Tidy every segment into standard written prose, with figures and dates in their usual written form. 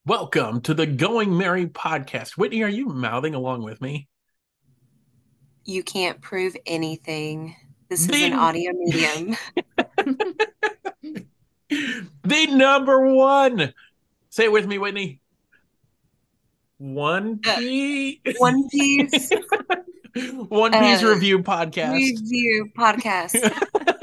Welcome to the Going Merry podcast. Whitney, are you mouthing along with me? You can't prove anything. This is an The audio medium. the number one. Say it with me, Whitney. One Uh, P One Piece One Piece uh, review podcast. review podcast.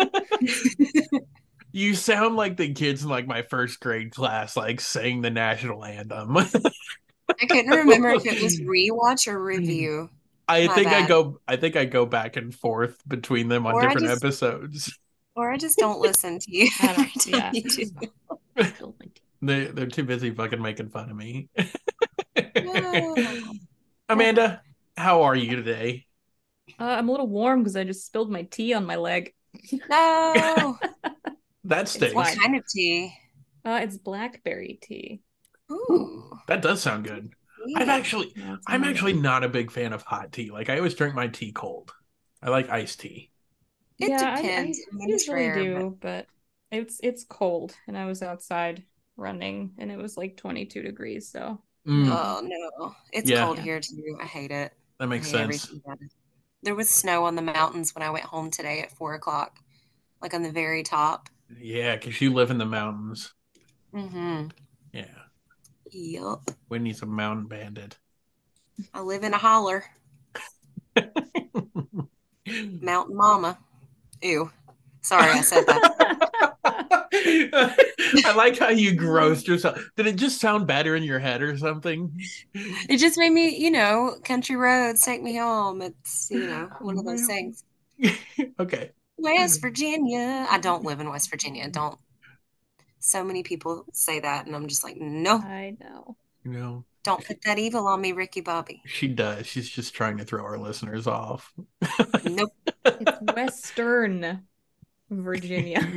You sound like the kids in like my first grade class, like saying the national anthem. I couldn't remember if it was rewatch or review. My bad. I think I go back and forth between them on Or I different just episodes. or I just don't listen to you I every don't, time yeah. you do. Spilled my tea. They're too busy fucking making fun of me. No. Amanda, how are you today? I'm a little warm because I just spilled my tea on my leg. No. That It's What stinks. fine. kind of tea? It's blackberry tea. Ooh. That does sound good. I've Yeah. actually, Yeah, it's I'm really actually good. not a big fan of hot tea. Like I always drink my tea cold. I like iced tea. It Yeah, I depends. I mean, it's usually rare, but do, but it's cold, and I was outside running, and it was like 22 degrees, so Mm, maybe. oh no. It's yeah, cold Yeah. here too. I hate it. that I makes hate sense. everything about it. There was snow on the mountains when I went home today at 4 o'clock, like on the very top. Yeah, because you live in the mountains. Mm-hmm. Yeah, Yup. Whitney's a mountain bandit. I live in a holler. Mountain Mama. Ew. Sorry, I said that. I like how you grossed yourself. Did it just sound better in your head or something? It just made me, country roads take me home. It's, one of those Well, things. okay. West Virginia. I don't live in West Virginia. Don't. So many people say that, and I'm just like, no, I know. You know, don't put that evil on me, Ricky Bobby. she does. She's just trying to throw our listeners off. Nope. It's Western Virginia.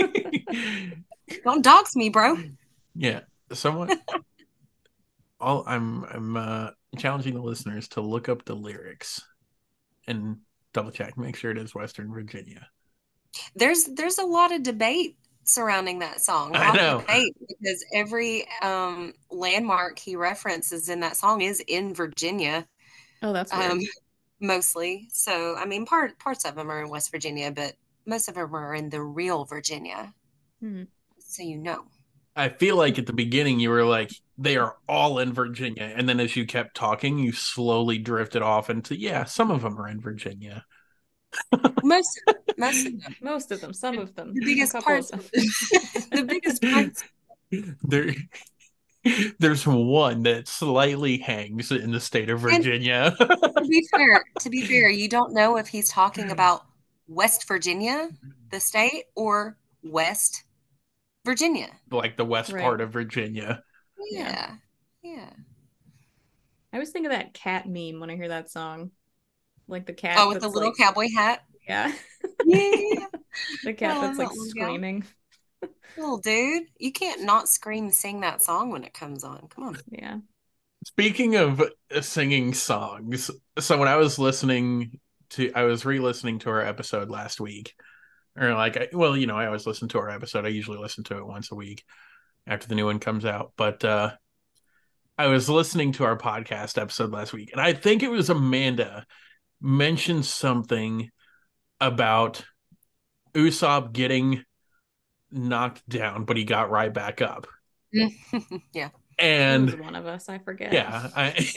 Don't dox me, bro. Yeah, somewhat. All I'm challenging the listeners to look up the lyrics and double check, make sure it is Western Virginia. There's a lot of debate surrounding that song. A I lot of know. debate because every landmark he references in that song is in Virginia, Oh, that's um, weird. mostly. So I mean, parts of them are in West Virginia, but most of them are in the real Virginia. Hmm. So you know. I feel like at the beginning you were like, they are all in Virginia. And then as you kept talking, you slowly drifted off into, yeah, some of them are in Virginia. Most most of them. Most of them, some of them, The a biggest couple of parts them. the biggest parts there, there's one that slightly hangs in the state of and Virginia. to be fair, you don't know if he's talking about West Virginia, the state, or West Virginia. Like the west Right. part of Virginia. Yeah. Yeah. Yeah. I always think of that cat meme when I hear that song. Like the cat Oh, with the that's little like, cowboy hat. yeah, Yeah. the I cat love that's like that one gal. screaming. Little dude, you can't not scream and sing that song when it comes on. Come on. Yeah. Speaking of singing songs, so when I was re-listening to our episode last week, or like, well, I always listen to our episode. I usually listen to it once a week after the new one comes out. But I was listening to our podcast episode last week, and I think it was Amanda mentioned something about Usopp getting knocked down, but he got right back up. Yeah. It was And one of us, I forget. yeah,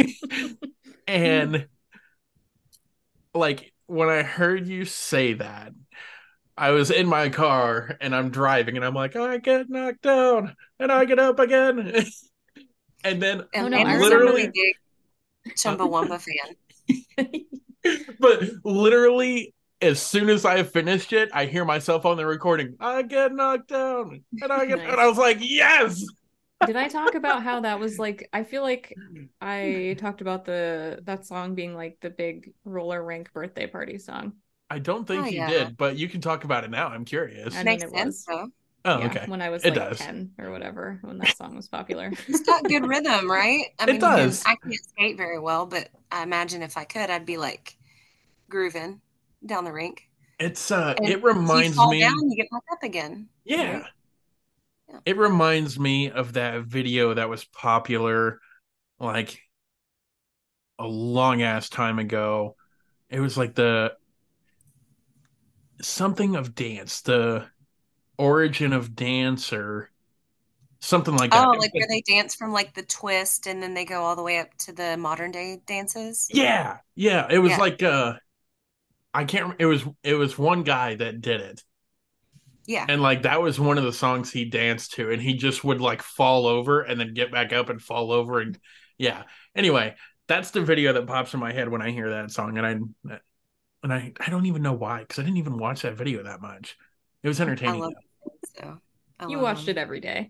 and like when I heard you say that, I was in my car and I'm driving and I'm like, I get knocked down and I get up again. And then Oh no, I Amanda's a really literally, remember. big uh, Chumbawamba fan. but literally, as soon as I finished it, I hear myself on the recording, I get knocked down and I Nice. was like, yes. Did I talk about how that was like, I feel like I talked about the that song being like the big roller rink birthday party song. I don't Oh think you yeah. did, but you can talk about it now. I'm curious. I mean, Makes it sense was. though. Oh, Yeah, okay. when I was It like does. 10 or whatever, when that song was popular. It's got good rhythm, right? I It mean, does. I can't skate very well, but I imagine if I could, I'd be like grooving down the rink. And It if you reminds fall me, down, you get back up again, yeah. right? It reminds me of that video that was popular like a long ass time ago. It was like the something of dance, the origin of dance or something like that. Oh, like where they dance from like the twist and then they go all the way up to the modern day dances. Yeah, yeah. It was Yeah, like I can't. It was one guy that did it, yeah. and like that was one of the songs he danced to, and he just would like fall over and then get back up and fall over, and yeah. Anyway, that's the video that pops in my head when I hear that song, and I don't even know why because I didn't even watch that video that much. It was I entertaining. love it. So I You love watched it every day.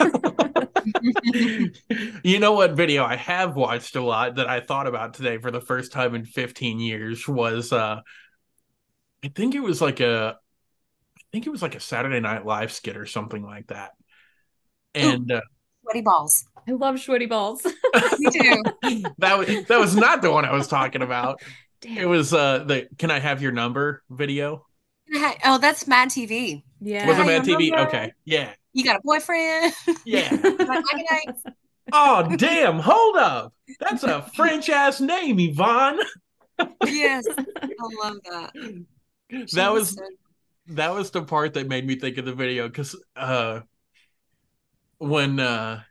You know what video I have watched a lot that I thought about today for the first time in 15 years was I think it was like a Saturday Night Live skit or something like that. Ooh, And sweaty balls. I love sweaty balls. Me too. that was not the one I was talking about. It Damn. was the Can I Have Your Number video. Oh, that's Mad TV. Yeah. Was it Have Mad your TV? number. Okay. Yeah. You got a boyfriend? Yeah. Like, night. Oh, damn. Hold up. That's a French ass name, Yvonne. Yes, I love that. She That was was so that was the part that made me think of the video because when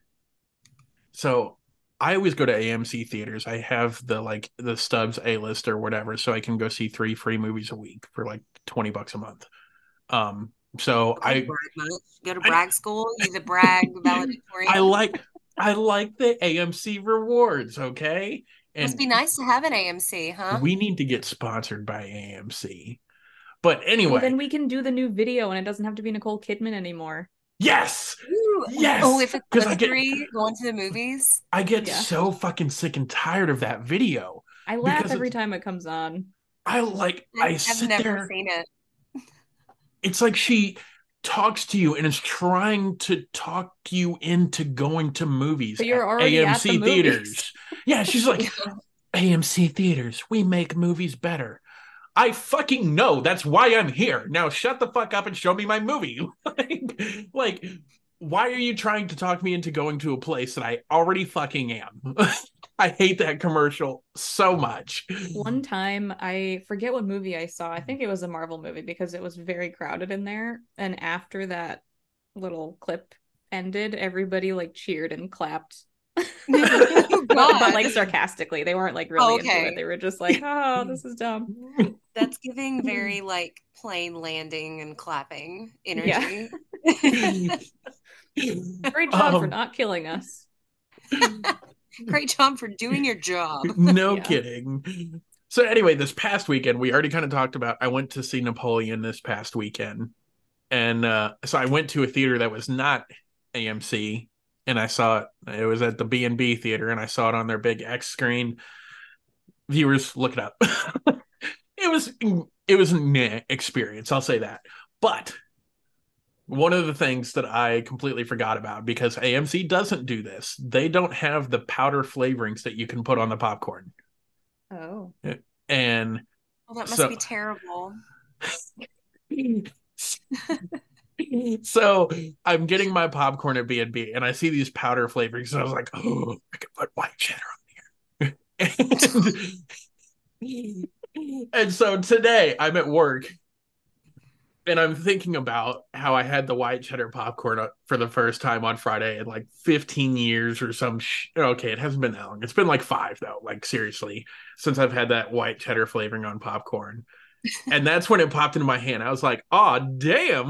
so I always go to AMC theaters. I have the Stubbs A list or whatever, so I can go see 3 free movies a week for like $20 a month. So okay, brag much. Go to brag school. You the brag valedictorian. I like the AMC rewards, okay? Must And be nice to have an AMC, huh? we need to get sponsored by AMC. But Well, anyway, then we can do the new video and it doesn't have to be Nicole Kidman anymore. yes, Ooh, yes, oh, if it's because us three going to the movies. I get Yeah. so fucking sick and tired of that video I laugh because every time it comes on. I I've sit never there. seen it. It's like she talks to you and is trying to talk you into going to movies But you're at already at the AMC movies. theaters. Yeah, she's like, AMC theaters, we make movies better. I fucking know. That's why I'm here. Now shut the fuck up and show me my movie. like, why are you trying to talk me into going to a place that I already fucking am? I hate that commercial so much. One time, I forget what movie I saw. I think it was a Marvel movie because it was very crowded in there. And after that little clip ended, everybody like cheered and clapped. Oh, but like God. sarcastically. They weren't like really into Okay. it. They were just like, oh, this is dumb. That's giving very like plane landing and clapping energy. Great job for Um, not killing us. Great job for doing your job. No Yeah. kidding. So anyway, this past weekend, we already kind of talked about, I went to see Napoleon this past weekend. And so I went to a theater that was not AMC, and I saw it was at the B&B theater, and I saw it on their big X screen. Viewers, look it up. it was an experience, I'll say that. But one of the things that I completely forgot about, because AMC doesn't do this, they don't have the powder flavorings that you can put on the popcorn. Oh. And Well, that must So- be terrible. so I'm getting my popcorn at B&B, and I see these powder flavorings, and I was like, oh, I could put white cheddar on here. And so today I'm at work, and I'm thinking about how I had the white cheddar popcorn for the first time on Friday in like 15 years or some okay, it hasn't been that long. It's been like 5 though, like seriously, since I've had that white cheddar flavoring on popcorn. And that's when it popped into my hand. I was like, oh, damn.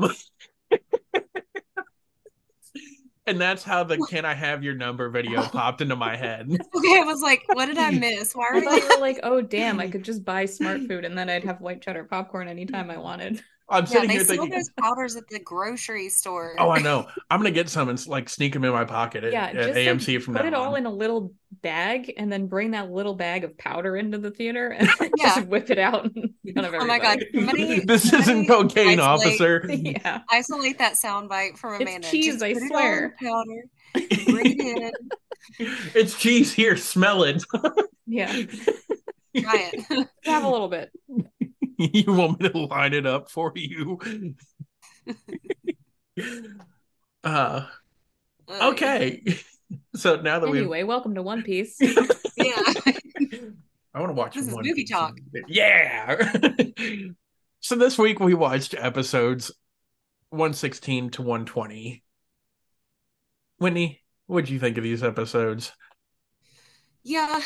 And that's how the Can I Have Your Number video popped into my head. Okay, I was like, what did I miss? Why are I we thought you were like, oh damn, I could just buy Smart Food and then I'd have white cheddar popcorn anytime I wanted. I'm Yeah, sitting they here sell thinking, those powders at the grocery store. oh, I know. I'm going to get some and like sneak them in my pocket Yeah, at just AMC like from put now it all on. in a little bag and then bring that little bag of powder into the theater and Yeah. just whip it out in front of Oh my God, everybody. This isn't somebody cocaine, isolate- officer. Yeah. Isolate that soundbite from It's Amanda. cheese, Just I put it swear. on powder. Bring it in. It's cheese here. Smell it. Yeah. Try it. Have a little bit. You want me to line it up for you? Uh, Yeah. okay. So now that we've Anyway, welcome to One Piece. Yeah. I want to watch This is One movie Piece. talk. Yeah. So this week we watched episodes 116 to 120. Whitney, what'd you think of these episodes? Yeah,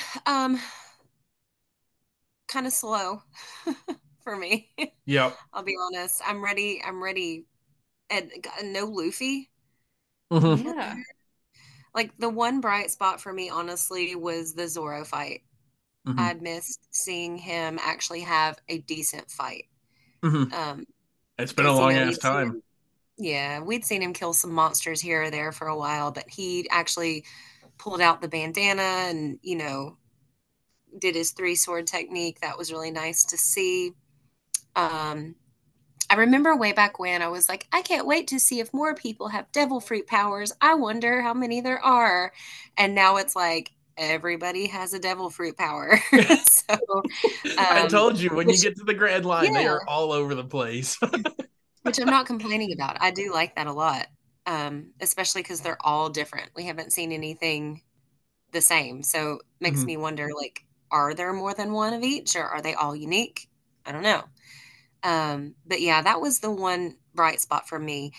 kind of slow for me. Yep. I'll be honest. I'm ready. I'm ready. And no Luffy. Hmm. Yeah. Like the one bright spot for me, honestly, was the Zoro fight. Hmm. I'd missed seeing him actually have a decent fight. Hmm. Um, It's been a because long ass we'd seen time. him, yeah, we'd seen him kill some monsters here or there for a while, but he actually pulled out the bandana and did his three sword technique. That was really nice to see. Um, I remember way back when I was like, I can't wait to see if more people have devil fruit powers. I wonder how many there are. And now it's like everybody has a devil fruit power. So, I um, told you when you which, get to the Grand Line, they yeah, are all over the place. which I'm not complaining about. I do like that a lot, especially because they're all different. We haven't seen anything the same. So it makes Mhm. me wonder, like, are there more than one of each or are they all unique? I don't know. But yeah, that was the one bright spot for me.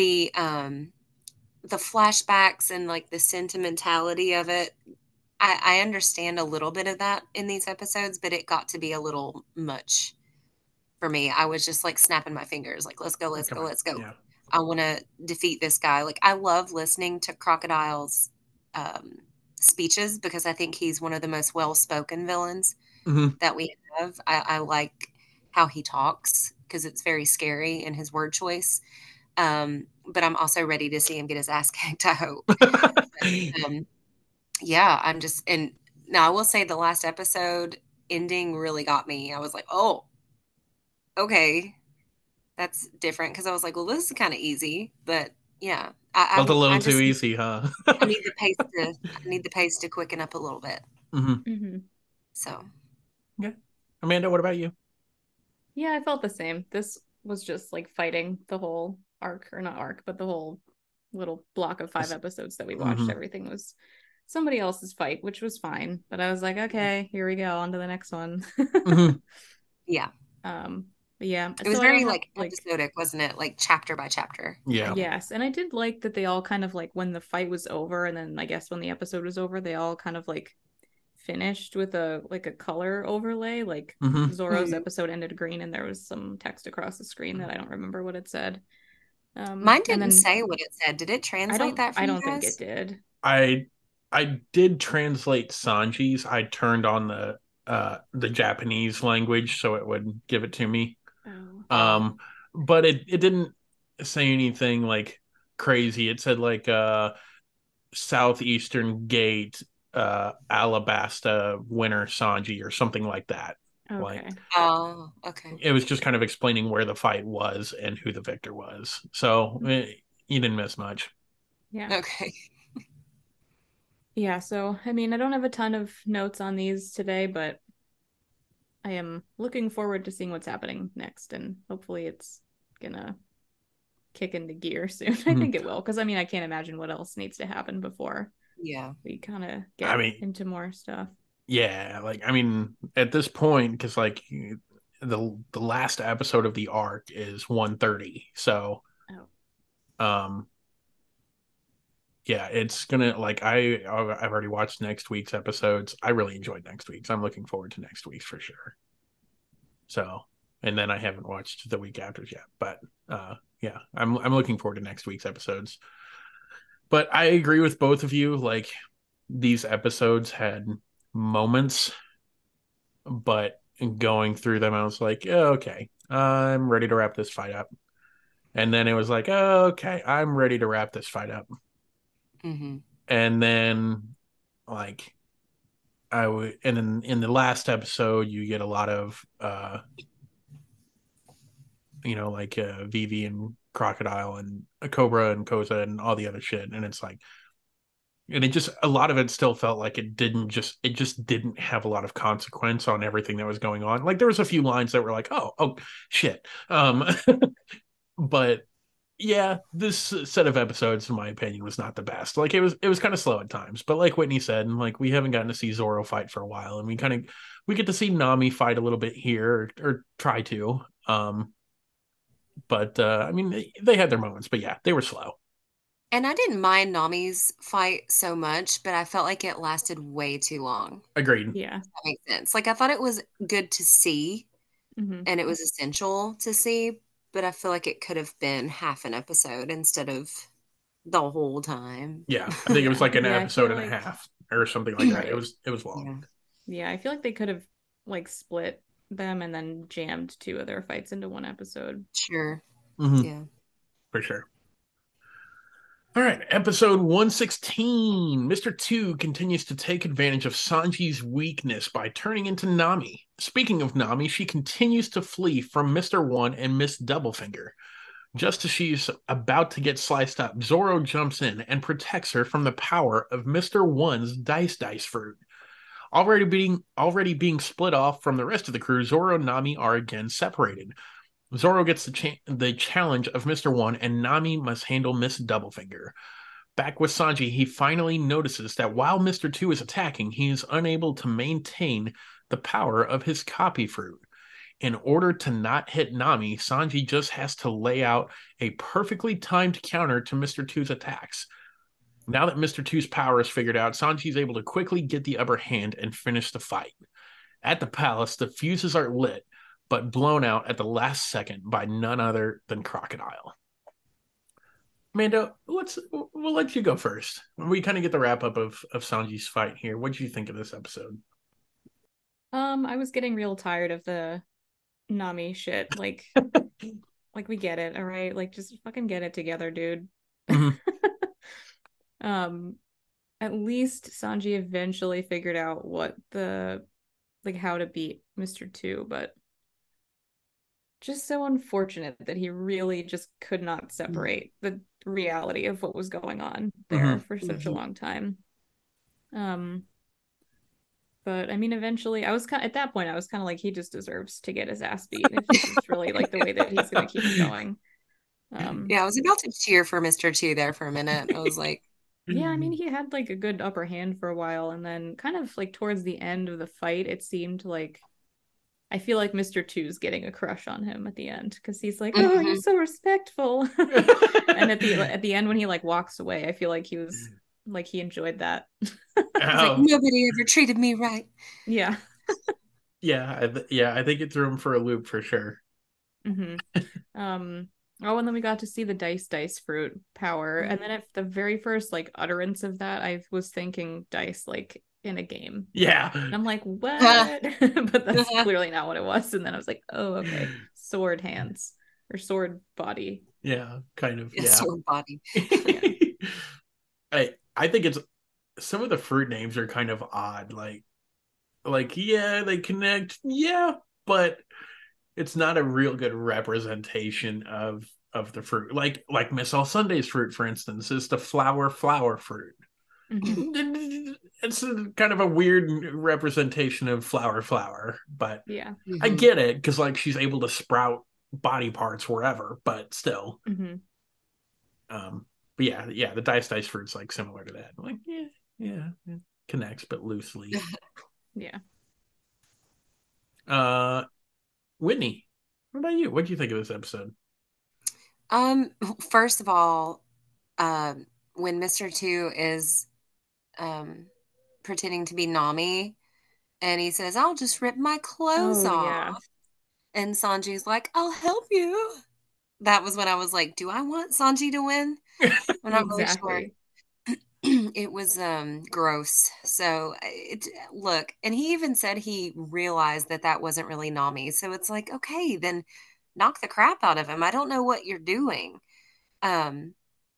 The flashbacks and like the sentimentality of it. I understand a little bit of that in these episodes, but it got to be a little much for me. I was just like snapping my fingers, like, let's go, let's Come go, on. let's go. Yeah. I want to defeat this guy. Like, I love listening to Crocodile's um, speeches because I think he's one of the most well spoken villains Hmm. that we have. I like how he talks because it's very scary in his word choice. But I'm also ready to see him get his ass kicked, I hope. Um, yeah, I'm just, and now I will say the last episode ending really got me. I was like, oh, okay, that's different. Because I was like, well, this is kind of easy, but yeah, Felt a I little too just easy, huh? I need the pace to quicken up a little bit. Hmm. Hmm. So Yeah. Amanda, what about you? Yeah, I felt the same. This was just like fighting the whole arc, or not arc, but the whole little block of 5 episodes that we watched. Hmm. Everything was somebody else's fight, which was fine. But I was like, okay, here we go, on to the next one. Hmm. yeah, um, but yeah, it was so I don't very have like like episodic, wasn't it? Like chapter by chapter. Yeah. Kind of. yes, and I did like that they all kind of like when the fight was over, and then I guess when the episode was over, they all kind of like finished with a color overlay. Like Hmm. Zoro's Mhm. episode ended green, and there was some text across the screen that I don't remember what it said. Mine And didn't then say what it said. Did it translate that for I you don't think it guys? did. I I did translate Sanji's. I turned on the Japanese language so it would give it to me. Oh. Um, but it didn't say anything like crazy. It said like Southeastern Gate, Alabasta, Winter Sanji, or something like that. Like Okay. Oh, okay. it was just kind of explaining where the fight was and who the victor was. So you didn't miss much. Yeah. Okay. Yeah, so I mean, I don't have a ton of notes on these today, but I am looking forward to seeing what's happening next, and hopefully it's gonna kick into gear soon. I Mhm. think it will, because I mean, I can't imagine what else needs to happen before Yeah. we kind of I get mean, into more stuff. yeah, like I mean, at this point, because like the last episode of the arc is 130, so Oh, um yeah, it's gonna like I've already watched next week's episodes. I really enjoyed next week's. I'm looking forward to next week's for sure. So, and then I haven't watched the week after's yet, but yeah, I'm looking forward to next week's episodes. But I agree with both of you. Like these episodes had moments, but going through them, I was like, oh, okay, I'm ready to wrap this fight up. And then it was like, oh, okay, I'm ready to wrap this fight up. Hmm. And then like I would, and in the last episode, you get a lot of, like Vivi and Crocodile and Cobra and Koza and all the other shit. And it's like, and it just, a lot of it still felt like it just didn't have a lot of consequence on everything that was going on. Like there was a few lines that were like, oh, shit. But yeah, this set of episodes, in my opinion, was not the best. Like it was kind of slow at times, but like Whitney said, and like we haven't gotten to see Zoro fight for a while, and we get to see Nami fight a little bit here, or try to. But I mean, they had their moments, but yeah, they were slow. And I didn't mind Nami's fight so much, but I felt like it lasted way too long. Agreed. Yeah. That makes sense. Like I thought it was good to see Hmm. and it was essential to see, but I feel like it could have been half an episode instead of the whole time. Yeah, I think it was Yeah. like an Yeah. I feel episode and a like, half or something like that. It right. was long. Yeah, Yeah. I feel like they could have like split them and then jammed two of their fights into one episode. sure. Hmm. Yeah. For sure. All right, episode 116. Mr. Two continues to take advantage of Sanji's weakness by turning into Nami. Speaking of Nami, she continues to flee from Mr. One and Miss Doublefinger. Just as she's about to get sliced up, Zoro jumps in and protects her from the power of Mr. One's dice fruit. Already being split off from the rest of the crew, Zoro and Nami are again separated. Zoro gets the challenge of Mr. One, and Nami must handle Miss Doublefinger. Back with Sanji, he finally notices that while Mr. Two is attacking, he is unable to maintain the power of his copy fruit. In order to not hit Nami, Sanji just has to lay out a perfectly timed counter to Mr. Two's attacks. Now that Mr. Two's power is figured out, Sanji is able to quickly get the upper hand and finish the fight. At the palace, the fuses are lit, but blown out at the last second by none other than Crocodile. Amanda, we'll let you go first. We kind of get the wrap up of Sanji's fight here. What did you think of this episode? I was getting real tired of the Nami shit. Like we get it, all right? Like just fucking get it together, dude. Mhm. Um, at least Sanji eventually figured out what the like how to beat Mr. Two, but just so unfortunate that he really just could not separate the reality of what was going on there Mhm. for such a Mhm. long time. Um, but I mean, eventually, at that point, I was kind of like, he just deserves to get his ass beat if this is really like the way that he's gonna keep it going. Yeah, I was about to cheer for Mr. Two there for a minute. I was like, Yeah, I mean, he had like a good upper hand for a while, and then kind of like towards the end of the fight, it seemed like I feel like Mr. Two's getting a crush on him at the end because he's like, "Oh, you're mhm. so respectful." And at the end when he like walks away, I feel like he was like he enjoyed that. He's like, Oh, nobody ever treated me right. Yeah. yeah, I think it threw him for a loop for sure. Hmm. Oh, and then we got to see the dice fruit power. And then Mhm. at the very first like utterance of that, I was thinking dice like in a game. Yeah, And I'm like, Ha, what? But that's ha. clearly not what it was. And then I was like, oh, okay. Sword hands or sword body. yeah, kind of, Yeah, yeah. sword body. Yeah. I think it's some of the fruit names are kind of odd. Like yeah, they connect, yeah, but it's not a real good representation of the fruit. Like Miss All Sunday's fruit, for instance, is the flower fruit. Hmm. It's kind of a weird representation of flower, but Yeah. I Mhm. get it because like she's able to sprout body parts wherever, but still. Hmm. Um, but yeah, the dice fruit's like similar to that. Like yeah, it connects but loosely. Yeah. Uh, Whitney, what about you? What do you think of this episode? Um, first of all, when Mr. Two is um pretending to be Nami and he says, I'll just rip my clothes Oh, yeah. off. And Sanji's like, I'll help you. That was when I was like, do I want Sanji to win? I'm not really sure. Exactly. It was gross. So look, and he even said he realized that that wasn't really Nami. So it's like, okay, then knock the crap out of him. I don't know what you're doing. Um,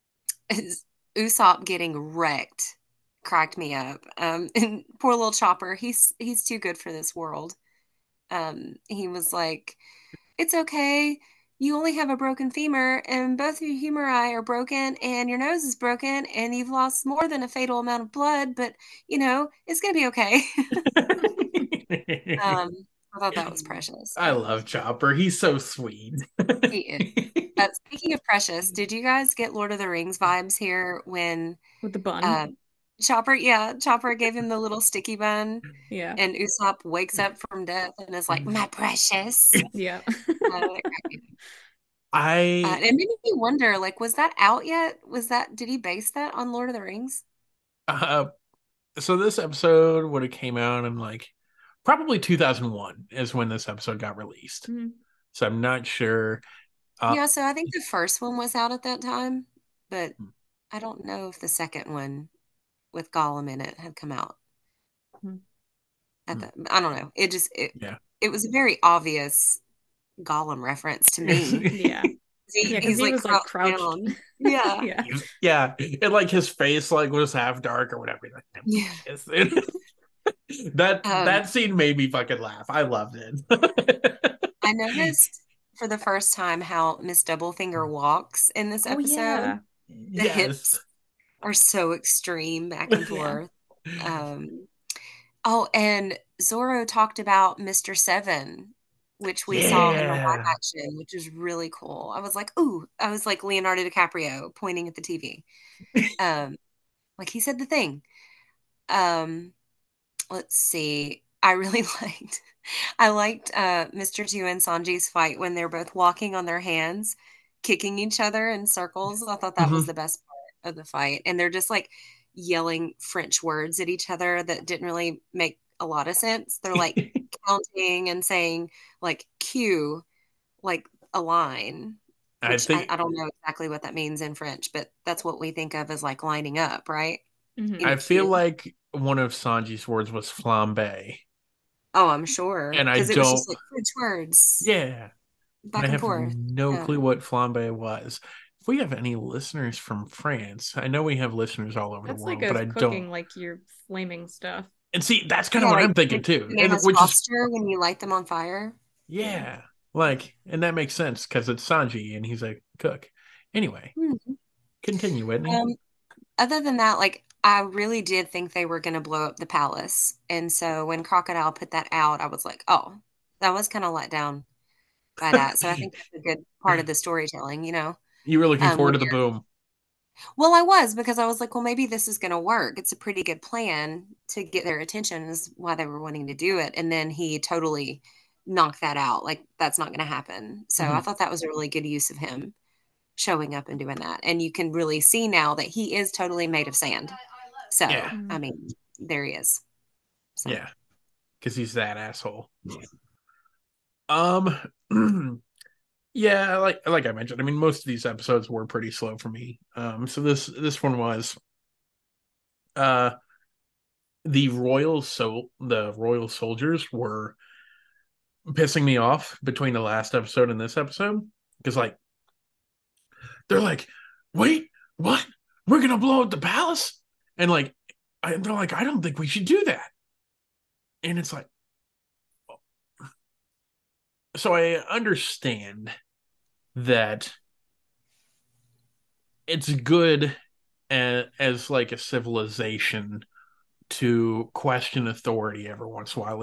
Usopp getting wrecked cracked me up. And poor little Chopper, he's too good for this world. He was like, "It's okay. You only have a broken femur, and both of your humeri are broken, and your nose is broken, and you've lost more than a fatal amount of blood, but it's gonna be okay." Um, I thought that was precious. I love Chopper. He's so sweet. He is. Speaking of precious, did you guys get Lord of the Rings vibes here when With the bun. uh, Chopper gave him the little sticky bun, Yeah. and Usopp wakes up from death and is like, "My precious." Yeah. That cracked me up. It made me wonder, like, was that out yet? Did he base that on Lord of the Rings? uh so this episode would have came out in like probably 2001 is when this episode got released. Mhm. So I'm not sure. Yeah, so I think the first one was out at that time, but I don't know if the second one with Gollum in it had come out at that. I don't know. Yeah. It was a very obvious Gollum reference to me. Yeah. Yeah, because He's he like was like crouched crouched. down. Yeah. Yeah. Yeah. And like his face like was half dark or whatever. Like, Yeah. that scene made me fucking laugh. I loved it. I noticed for the first time how Miss Doublefinger walks in this Oh episode. yeah. The hips are so extreme back and Yeah. forth. Oh, and Zorro talked about Mr. Seven, which we saw in the live action, which is really cool. I was like, ooh, I was like Leonardo DiCaprio pointing at the TV. Like he said the thing. Let's see. I liked Mr. Two and Sanji's fight when they're both walking on their hands, kicking each other in circles. I thought that was the best part of the fight. And they're just like yelling French words at each other that didn't really make a lot of sense. They're like counting and saying like cue, like a line, which I don't know exactly what that means in French, but that's what we think of as like lining up, right? Mhm. I In feel cue. like one of Sanji's words was flambe. Oh, I'm sure. And I Because it was don't. just like French words Yeah. And back I and have forth. no Yeah. clue what flambe was. If we have any listeners from France, I know we have listeners all over That's the world, like but a I cooking, don't. like you're flaming stuff. And see, that's kind of Yeah, what like I'm thinking too. And bananas which is, foster when you light them on fire. Yeah. yeah, like, and that makes sense because it's Sanji and he's a cook. Anyway, Mhm. continue, Whitney. Other than that, like I really did think they were going to blow up the palace. And so when Crocodile put that out, I was like, oh, that was kind of let down by that. So I think that's a good part of the storytelling, you know. You were looking forward When to the boom. Well, I was because I was like, well, maybe this is going to work. It's a pretty good plan to get their attention, is why they were wanting to do it. And then he totally knocked that out. Like, that's not going to happen. So I Mhm. thought that was a really good use of him showing up and doing that. And you can really see now that he is totally made of sand. So, Yeah, I mean, there he is. So, yeah, because he's that asshole. Um, yeah, like I mentioned, I mean, most of these episodes were pretty slow for me. So this one was. Uh, the royal soldiers were pissing me off between the last episode and this episode because like they're like, wait, what? We're gonna blow up the palace, and like, they're like, I don't think we should do that, and it's like, so I understand that it's good as like a civilization to question authority every once in a while,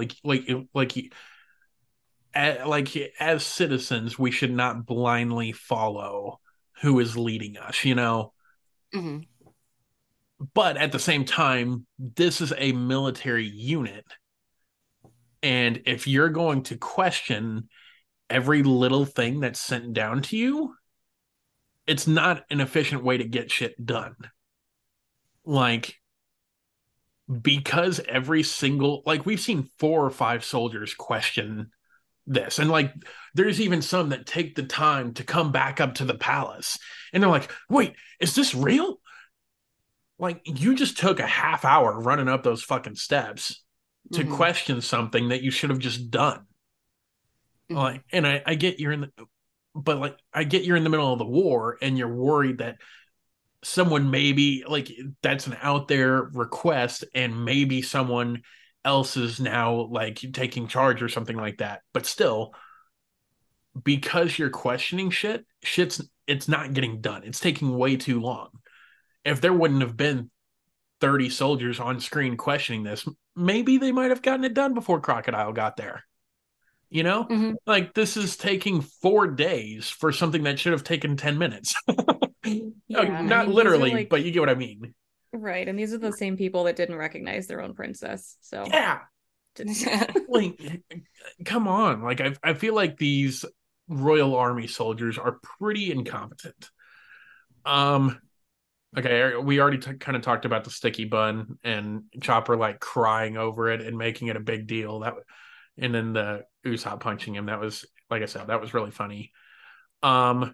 like as citizens, we should not blindly follow who is leading us, you know. mhm. But at the same time, this is a military unit, and if you're going to question every little thing that's sent down to you, it's not an efficient way to get shit done. Like, because every single, like, we've seen 4 or 5 soldiers question this, and like there's even some that take the time to come back up to the palace and they're like, wait, is this real? Like, you just took a half hour running up those fucking steps to Mhm. question something that you should have just done. Mhm. Like, and I get you're in the, but like I get you're in the middle of the war and you're worried that someone maybe like that's an out there request and maybe someone else is now like taking charge or something like that. But still, because you're questioning shit's it's not getting done. It's taking way too long. If there wouldn't have been 30 soldiers on screen questioning this, maybe they might have gotten it done before Crocodile got there. You know, Mhm. like this is taking 4 days for something that should have taken 10 minutes. Yeah, I Not mean, these are literally, like, but you get what I mean. right, and these are the same people that didn't recognize their own princess. So, Yeah, just, like, come on. Like, I feel like these Royal Army soldiers are pretty incompetent. Um, okay, we already kind of talked about the sticky bun and Chopper like crying over it and making it a big deal. And then the Usopp punching him. That was, like I said, that was really funny. Um,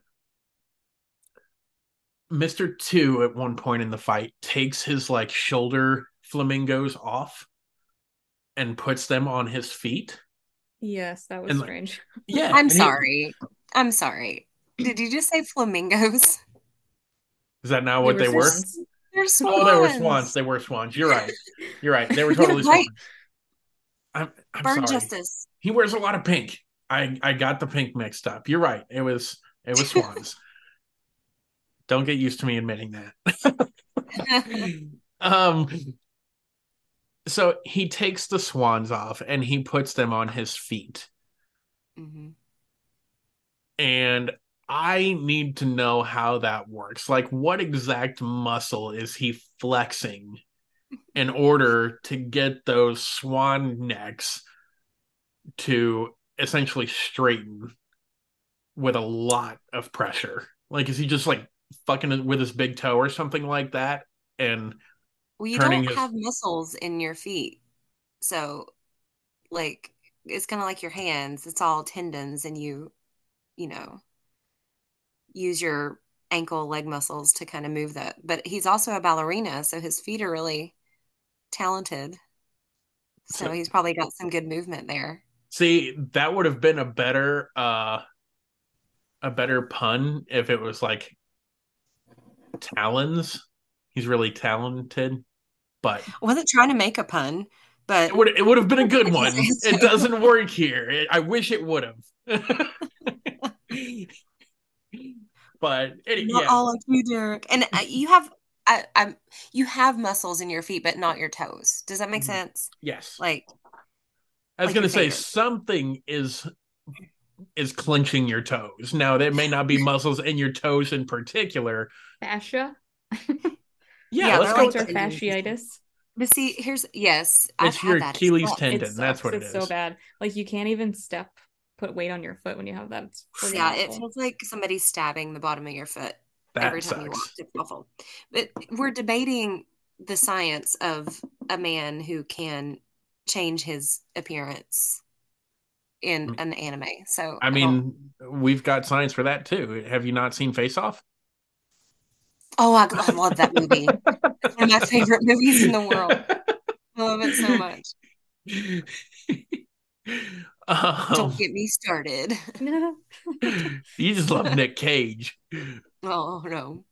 Mr. Two at one point in the fight takes his like shoulder flamingos off and puts them on his feet. yes, that was And like, strange. yeah, I'm and he sorry. I'm sorry. Did you just say flamingos? is that not They what were they They're, were? swans. they're Oh, they were swans. swans. They were swans. You're right. You're right. They were Yeah, totally right. swans. I'm Burn sorry. justice. He wears a lot of pink. I got the pink mixed up. You're right. It was swans. Don't get used to me admitting that. um so he takes the swans off and he puts them on his feet. Mhm. And I need to know how that works. Like, what exact muscle is he flexing in order to get those swan necks to essentially straighten with a lot of pressure? Like, is he just like fucking it with his big toe or something like that and Well, you turning don't his. have muscles in your feet. So, like, it's kind of like your hands. It's all tendons, and you know, use your ankle, leg muscles to kind of move that. But he's also a ballerina, so his feet are really talented. So So, he's probably got some good movement there. see, that would have been a better pun if it was like talons. He's really talented, but I wasn't trying to make a pun, it but would it would have been a good I just one. It answered. doesn't work here. I wish it would have. But Not yeah. all of you, Derek. And you have, you have muscles in your feet, but not your toes. Does that make sense? Yes. Like, I was like gonna your say fingers. something is clenching your toes. Now there may not be muscles in your toes in particular. Fascia. Yeah, Yeah, let's they're go like with Plantar that. tendons and stuff. fasciitis. But see, yes, I've It's had your that. It Achilles sucks. It tendon. That's sucks. what it It's so is. bad. Like you can't even put weight on your foot when you have that. It's freaking Yeah, it awful. feels like somebody's stabbing the bottom of your foot every That time you walk. sucks. It's awful. But we're debating the science of a man who can change his appearance in an anime. So I I don't. mean, we've got science for that too. Have you not seen Face Off? Oh, I love that movie. It's one of my favorite movies in the world. I love it so much. Don't um, get me started. you just love Nick Cage. Oh no.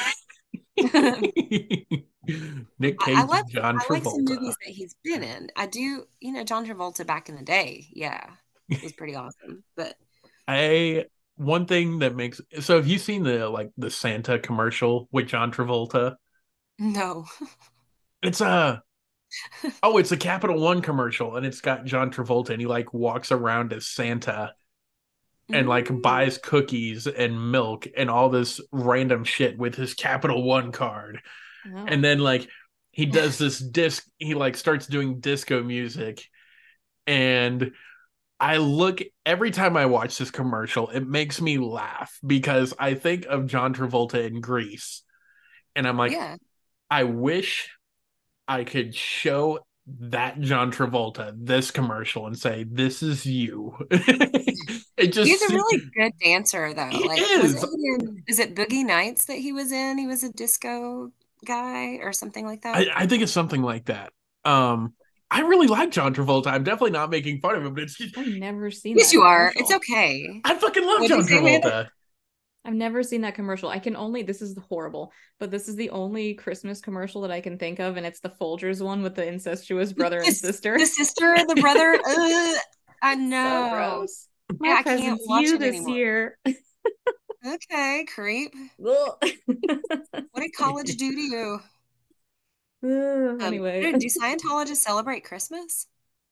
Nick I Cage like and John I like some Travolta. movies that he's been in. I do, John Travolta back in the day, yeah, was pretty awesome. But I one thing that makes so have you seen the Santa commercial with John Travolta? no. It's a oh, it's a Capital One commercial and it's got John Travolta and he like walks around as Santa and like Mm. buys cookies and milk and all this random shit with his Capital One card. Oh. And then like he does this disc he like starts doing disco music and I look every time I watch this commercial, it makes me laugh because I think of John Travolta in Grease. And I'm like, Yeah. I wish I could show that John Travolta this commercial and say, "This is you." It He's just a really good dancer though. he Like, wasn't is. he in, is it Boogie Nights that he was in? He was a disco guy or something like that. I think it's something like that. Um, I really like John Travolta. I'm definitely not making fun of him, but it's just I've never seen Yes, that you are. It's commercial. okay. I fucking love What'd you John say, Amanda? Travolta. I've never seen that commercial. I can only, this is horrible, but this is the only Christmas commercial that I can think of, and it's the Folgers one with the incestuous brother and sister. The sister, the brother. I So know. gross. My Yeah, I can't present's watch you it this anymore. year. Okay, creep. Ugh. What did college do to you? Anyway, Do Scientologists celebrate Christmas?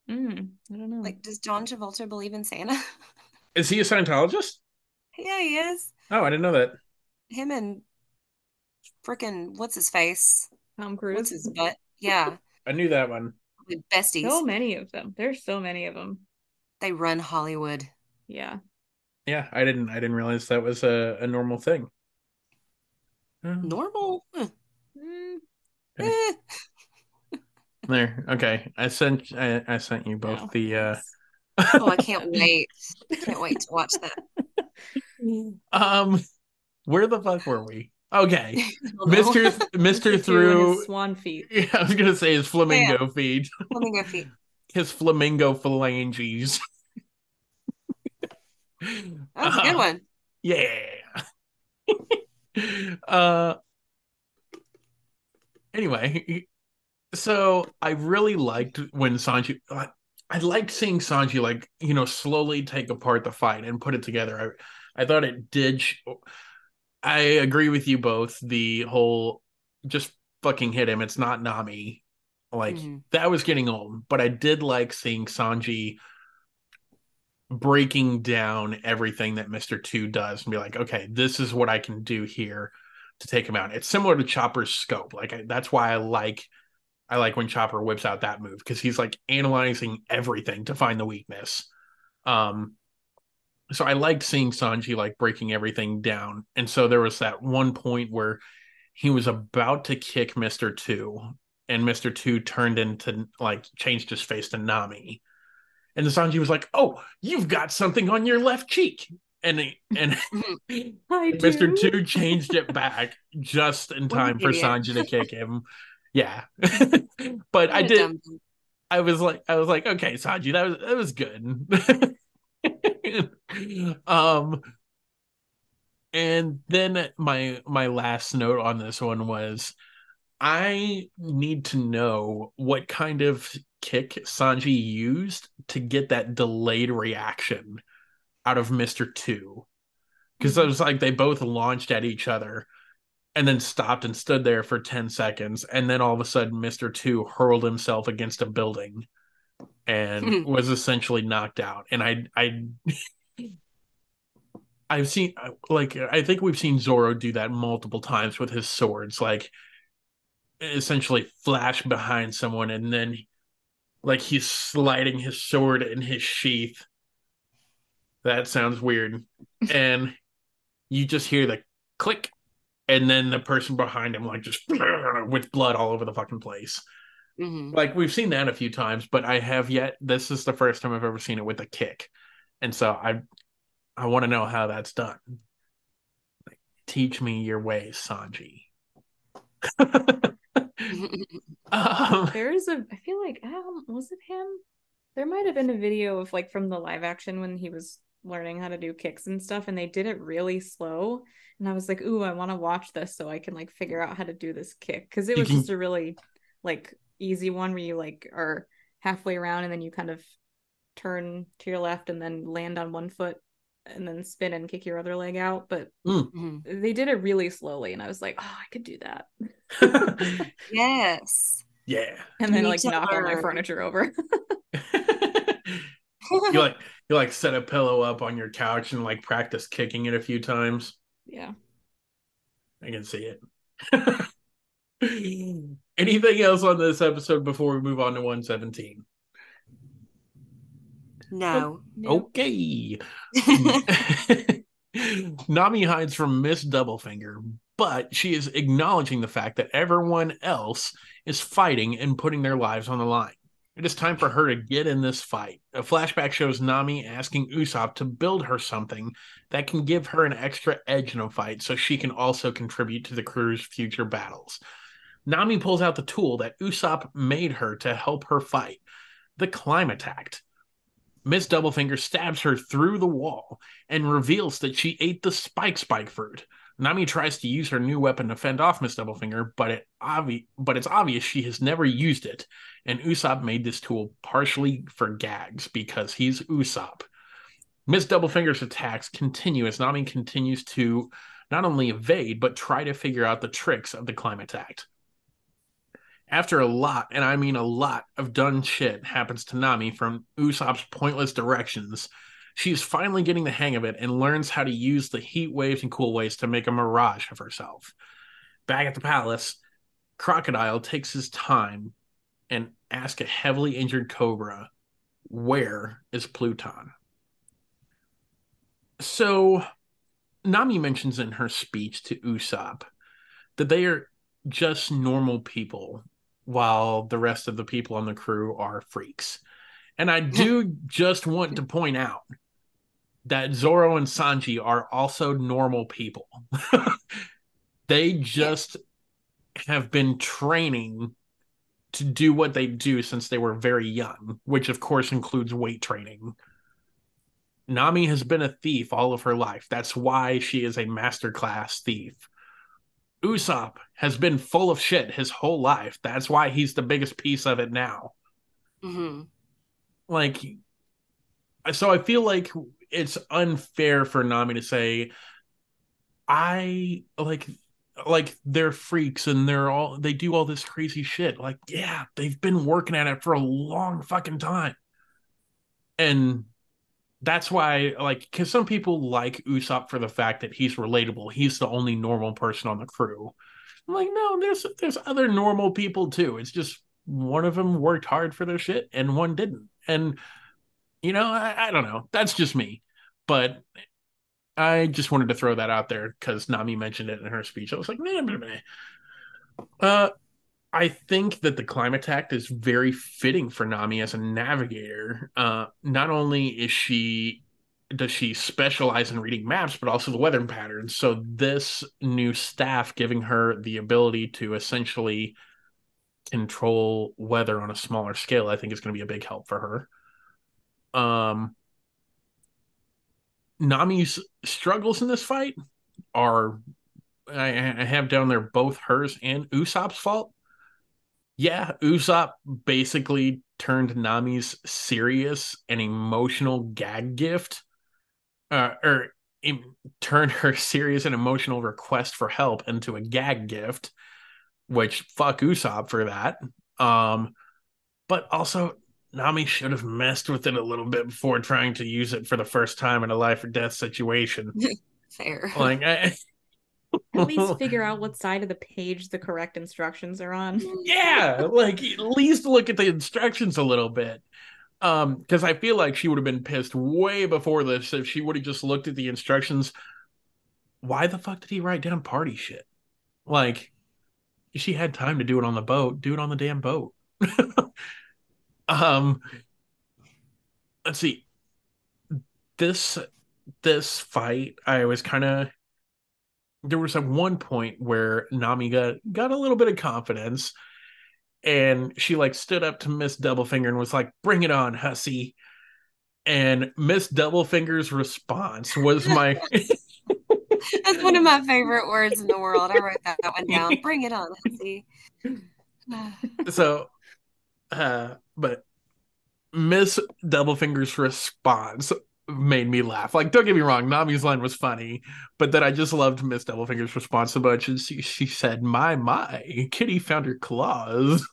I don't know. Like, does John Travolta believe in Santa? Is he a Scientologist? Yeah, he is. Oh, I didn't know that. Him and frickin' what's his face? Tom What's Cruise. his butt? Yeah, I knew that one. with So besties. many of them. There's so many of them. They run Hollywood. Yeah. Yeah, I didn't realize that was a normal thing. Oh, Normal. Mm, okay. Eh. There. Okay. I sent you both no, the thanks. Oh, I can't wait. Can't wait to watch that. um where the fuck were we? Okay. I don't know. Mr. Mr. Two and his through swan feet. yeah, I was gonna say his Yeah, yeah. flamingo feet. Flamingo feet. His flamingo phalanges. That was a good one. Yeah. uh anyway, so I really liked when Sanji I liked seeing Sanji like, slowly take apart the fight and put it together. I thought it did I agree with you both. The whole just fucking hit him. It's not Nami. Like Hmm. that was getting old, but I did like seeing Sanji breaking down everything that Mr. Two does and be like, okay, this is what I can do here to take him out. It's similar to Chopper's scope. That's why I like when Chopper whips out that move because he's like analyzing everything to find the weakness. Um, so I liked seeing Sanji like breaking everything down. And so there was that one point where he was about to kick Mr. Two, and Mr. Two turned into like changed his face to Nami. And Sanji was like, "Oh, you've got something on your left cheek." And I Mr. do. Two changed it back just in What an time for idiot. Sanji to kick him. Yeah. But What a dumb. I was like, okay, Sanji, that was good. um and then my last note on this one was I need to know what kind of kick Sanji used to get that delayed reaction out of Mr. Two. Because it Mhm. was like they both launched at each other and then stopped and stood there for 10 seconds. And then all of a sudden, Mr. Two hurled himself against a building and was essentially knocked out. And I've seen, like, I think we've seen Zoro do that multiple times with his swords, like, essentially flash behind someone and then, like, he's sliding his sword in his sheath. That sounds weird. And you just hear the click, and then the person behind him, like, just with blood all over the fucking place. Hmm. Like, we've seen that a few times, but I have yet, this is the first time I've ever seen it with a kick. And so I want to know how that's done. Teach me your ways, Sanji. um, I feel like, was it him? There might have been a video of like from the live action when he was learning how to do kicks and stuff, and they did it really slow. And I was like, ooh, I want to watch this so I can like figure out how to do this kick. Because it you was can just a really like easy one where you like are halfway around and then you kind of turn to your left and then land on one foot and then spin and kick your other leg out. But Hmm. they did it really slowly, and I was like, oh, I could do that. Yes. yeah. And You then need like to knock all my learn. furniture over. you like set a pillow up on your couch and like practice kicking it a few times. Yeah. I can see it. Anything else on this episode before we move on to 117? No. Nope. Okay. Nami hides from Miss Doublefinger, but she is acknowledging the fact that everyone else is fighting and putting their lives on the line. It is time for her to get in this fight. A flashback shows Nami asking Usopp to build her something that can give her an extra edge in a fight so she can also contribute to the crew's future battles. Nami pulls out the tool that Usopp made her to help her fight, the Climatact. Miss Doublefinger stabs her through the wall and reveals that she ate the spike fruit. Nami tries to use her new weapon to fend off Miss Doublefinger, but it's obvious she has never used it, and Usopp made this tool partially for gags because he's Usopp. Miss Doublefinger's attacks continue as Nami continues to not only evade but try to figure out the tricks of the Climatact. After a lot, and I mean a lot, of done shit happens to Nami from Usopp's pointless directions, she's finally getting the hang of it and learns how to use the heat waves and cool waves to make a mirage of herself. Back at the palace, Crocodile takes his time and asks a heavily injured Cobra, where is Pluton? So, Nami mentions in her speech to Usopp that they are just normal people while the rest of the people on the crew are freaks. And I do just want to point out that Zoro and Sanji are also normal people. They just have been training to do what they do since they were very young, which of course includes weight training. Nami has been a thief all of her life. That's why she is a masterclass thief. Usopp has been full of shit his whole life. That's why he's the biggest piece of it now. Mm-hmm. Like, so I feel like it's unfair for Nami to say, I like they're freaks and they do all this crazy shit. Like, yeah, they've been working at it for a long fucking time. And that's why, like, because some people like Usopp for the fact that he's relatable. He's the only normal person on the crew. I'm like, no, there's other normal people too. It's just one of them worked hard for their shit and one didn't. And I don't know. That's just me. But I just wanted to throw that out there because Nami mentioned it in her speech. I was like, nah, nah, nah. I think that the climate act is very fitting for Nami as a navigator. Not only does she specialize in reading maps, but also the weather patterns. So this new staff giving her the ability to essentially control weather on a smaller scale, I think is going to be a big help for her. Nami's struggles in this fight are, I have down there, both hers and Usopp's fault. Yeah, Usopp basically turned Nami's serious and emotional gag gift, or turned her serious and emotional request for help into a gag gift, which fuck Usopp for that. But also Nami should have messed with it a little bit before trying to use it for the first time in a life or death situation. Fair. Like, At least figure out what side of the page the correct instructions are on. yeah, like at least look at the instructions a little bit. Because I feel like she would have been pissed way before this if she would have just looked at the instructions. Why the fuck did he write down party shit? Like, she had time to do it on the boat. Do it on the damn boat. um, let's see. This this fight, I was kind of, there was at one point where Nami got a little bit of confidence, and she like stood up to Miss Doublefinger and was like, "Bring it on, hussy." And Miss Doublefinger's response was my That's one of my favorite words in the world. I wrote that one down. Bring it on, Hussy. so but Miss Doublefinger's response made me laugh. Like, don't get me wrong, Nami's line was funny, but then I just loved Miss Doublefinger's response so much. And she said, my, Kitty found her claws.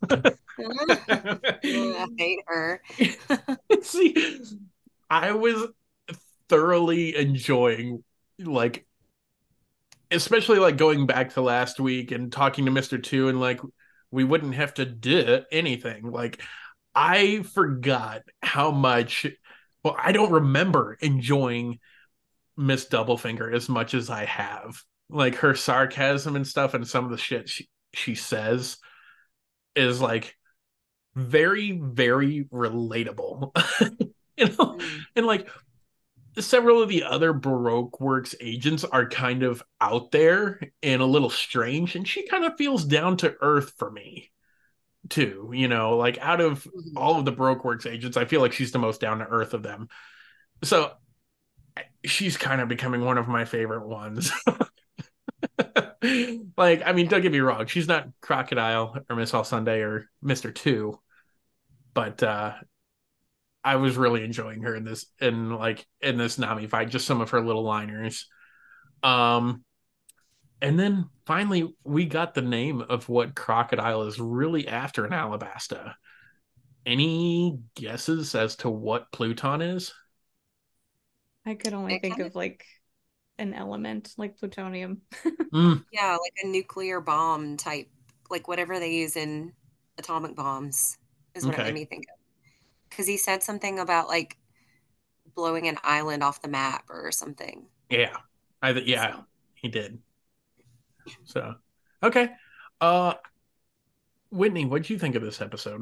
I hate her. See, I was thoroughly enjoying, like, especially like going back to last week and talking to Mr. Two, and like we wouldn't have to do anything. Like, I forgot how much, well, I don't remember enjoying Miss Doublefinger as much as I have. Like, her sarcasm and stuff and some of the shit she says is like very, very relatable. And like several of the other Baroque Works agents are kind of out there and a little strange, and she kind of feels down to earth for me too. Like, out of all of the Baroque Works agents, I feel like she's the most down to earth of them. So she's kind of becoming one of my favorite ones. Like, I mean, don't get me wrong, she's not Crocodile or Miss All Sunday or Mr. Two, but I was really enjoying her in this Nami fight, just some of her little liners. And then finally, we got the name of what Crocodile is really after in Alabasta. Any guesses as to what Pluton is? I could only It think kind of, of like an element like plutonium. Mm, yeah, like a nuclear bomb type, like whatever they use in atomic bombs is what it made okay. me think of. Because he said something about like blowing an island off the map or something. Yeah. Yeah, So, he did. So, okay. Uh, Whitney, what did you think of this episode?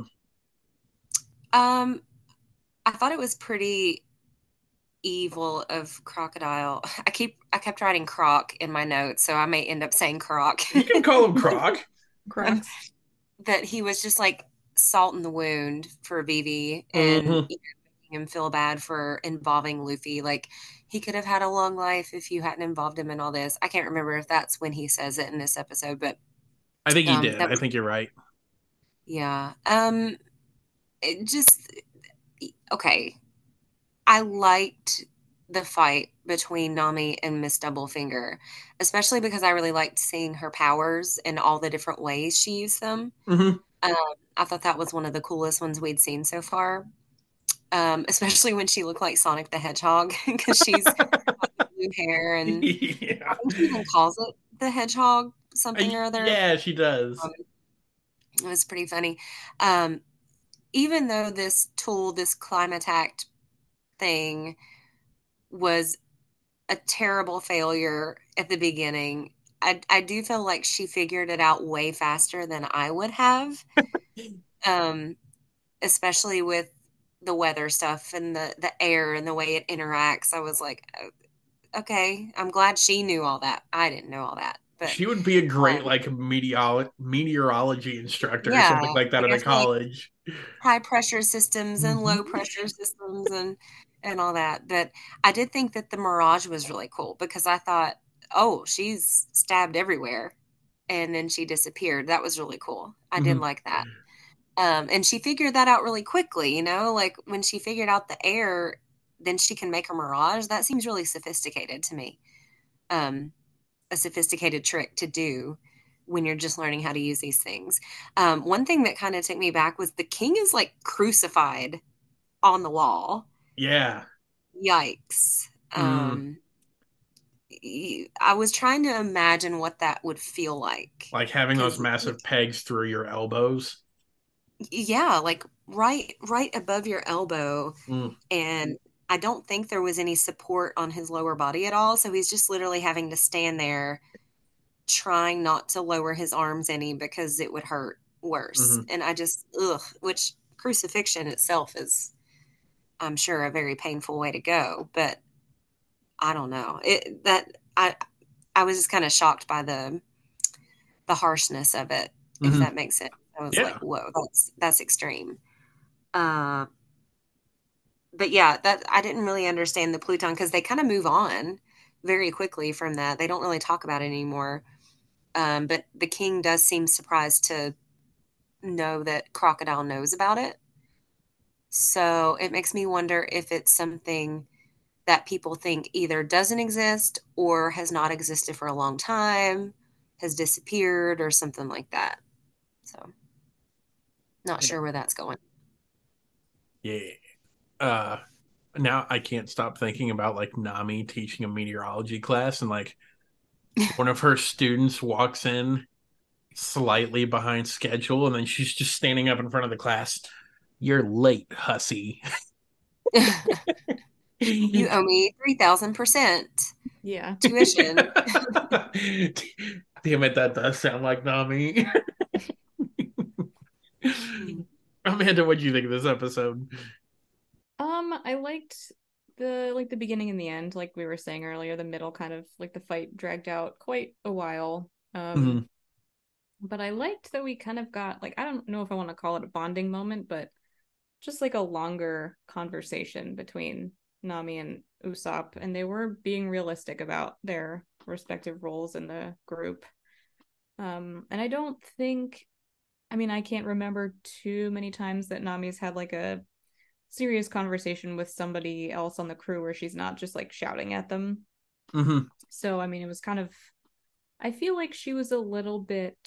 um, I thought it was pretty evil of Crocodile. I kept writing Croc in my notes, so I may end up saying Croc. You can call him Croc. Crocs. That he was just like salt in the wound for Vivi and Hmm. making him feel bad for involving Luffy. Like he could have had a long life if you hadn't involved him in all this. I can't remember if that's when he says it in this episode, but I think he did. that I was think you're right. yeah. It just okay. I liked the fight between Nami and Miss Doublefinger, especially because I really liked seeing her powers and all the different ways she used them. Hmm. Um, I thought that was one of the coolest ones we'd seen so far, especially when she looked like Sonic the Hedgehog because she's got the blue hair and I Yeah. think she even calls it the Hedgehog something or other. Yeah, she does. Um, it was pretty funny. Um, even though this tool, this Climatact thing, was a terrible failure at the beginning, I do feel like she figured it out way faster than I would have. Um, especially with the weather stuff and the air and the way it interacts. I was like, okay, I'm glad she knew all that. I didn't know all that, but She would be a great um, like meteorology instructor or yeah, something like that like at I a feel like college. high pressure systems and Hmm. low pressure systems and all that. But I did think that the Mirage was really cool because I thought, oh, she's stabbed everywhere, and then she disappeared. That was really cool. I did Hmm. like that. And she figured that out really quickly, like when she figured out the air, then she can make a mirage. That seems really sophisticated to me. Um, a sophisticated trick to do when you're just learning how to use these things. One thing that kind of took me back was the king is like crucified on the wall. Yeah. Yikes. Mm. I was trying to imagine what that would feel like. Like having those Because massive pegs through your elbows. yeah, like right above your elbow, Mm. and I don't think there was any support on his lower body at all, so he's just literally having to stand there trying not to lower his arms any because it would hurt worse. Hmm. And I just ugh, which crucifixion itself is, I'm sure, a very painful way to go, but I don't know. I was just kind of shocked by the harshness of it, if Hmm. that makes sense. I was like, Yeah. whoa, that's extreme. Uh, but yeah, that I didn't really understand the Pluton because they kind of move on very quickly from that. They don't really talk about it anymore. But the king does seem surprised to know that Crocodile knows about it. So it makes me wonder if it's something that people think either doesn't exist or has not existed for a long time, has disappeared, or something like that. So not Yeah. sure where that's going. Yeah. Uh, Now I can't stop thinking about like Nami teaching a meteorology class and like one of her students walks in slightly behind schedule and then she's just standing up in front of the class. You're late, hussy. You owe me 3,000% Yeah. tuition. Damn it, that does sound like Nami. Amanda, what do you think of this episode? I liked the beginning and the end, like we were saying earlier. The middle kind of like the fight dragged out quite a while. Mhm. But I liked that we kind of got like I don't know if I want to call it a bonding moment, but just like a longer conversation between Nami and Usopp, and they were being realistic about their respective roles in the group. And I don't think, I mean, I can't remember too many times that Nami's had like a serious conversation with somebody else on the crew where she's not just like shouting at them. Mhm. So, I mean, it was kind of I feel like she was a little bit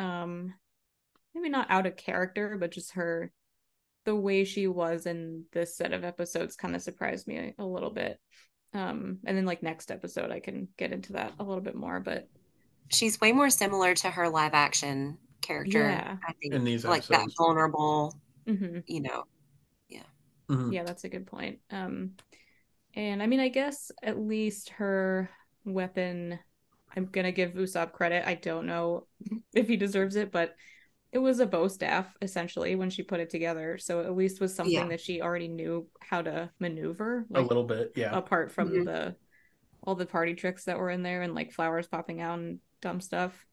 maybe not out of character, but just the way she was in this set of episodes kind of surprised me a little bit. And then like next episode I can get into that a little bit more, but She's way more similar to her live action character, yeah. I think. in these Like that episodes. vulnerable, Hmm. you know. Yeah. Mhm. Yeah, that's a good point. And I mean, I guess at least her weapon, I'm gonna give Usopp credit. I don't know if he deserves it, but it was a bow staff essentially when she put it together. So at least was something Yeah. that she already knew how to maneuver, A like little bit, yeah. apart from Mhm. all the party tricks that were in there and like flowers popping out and dumb stuff.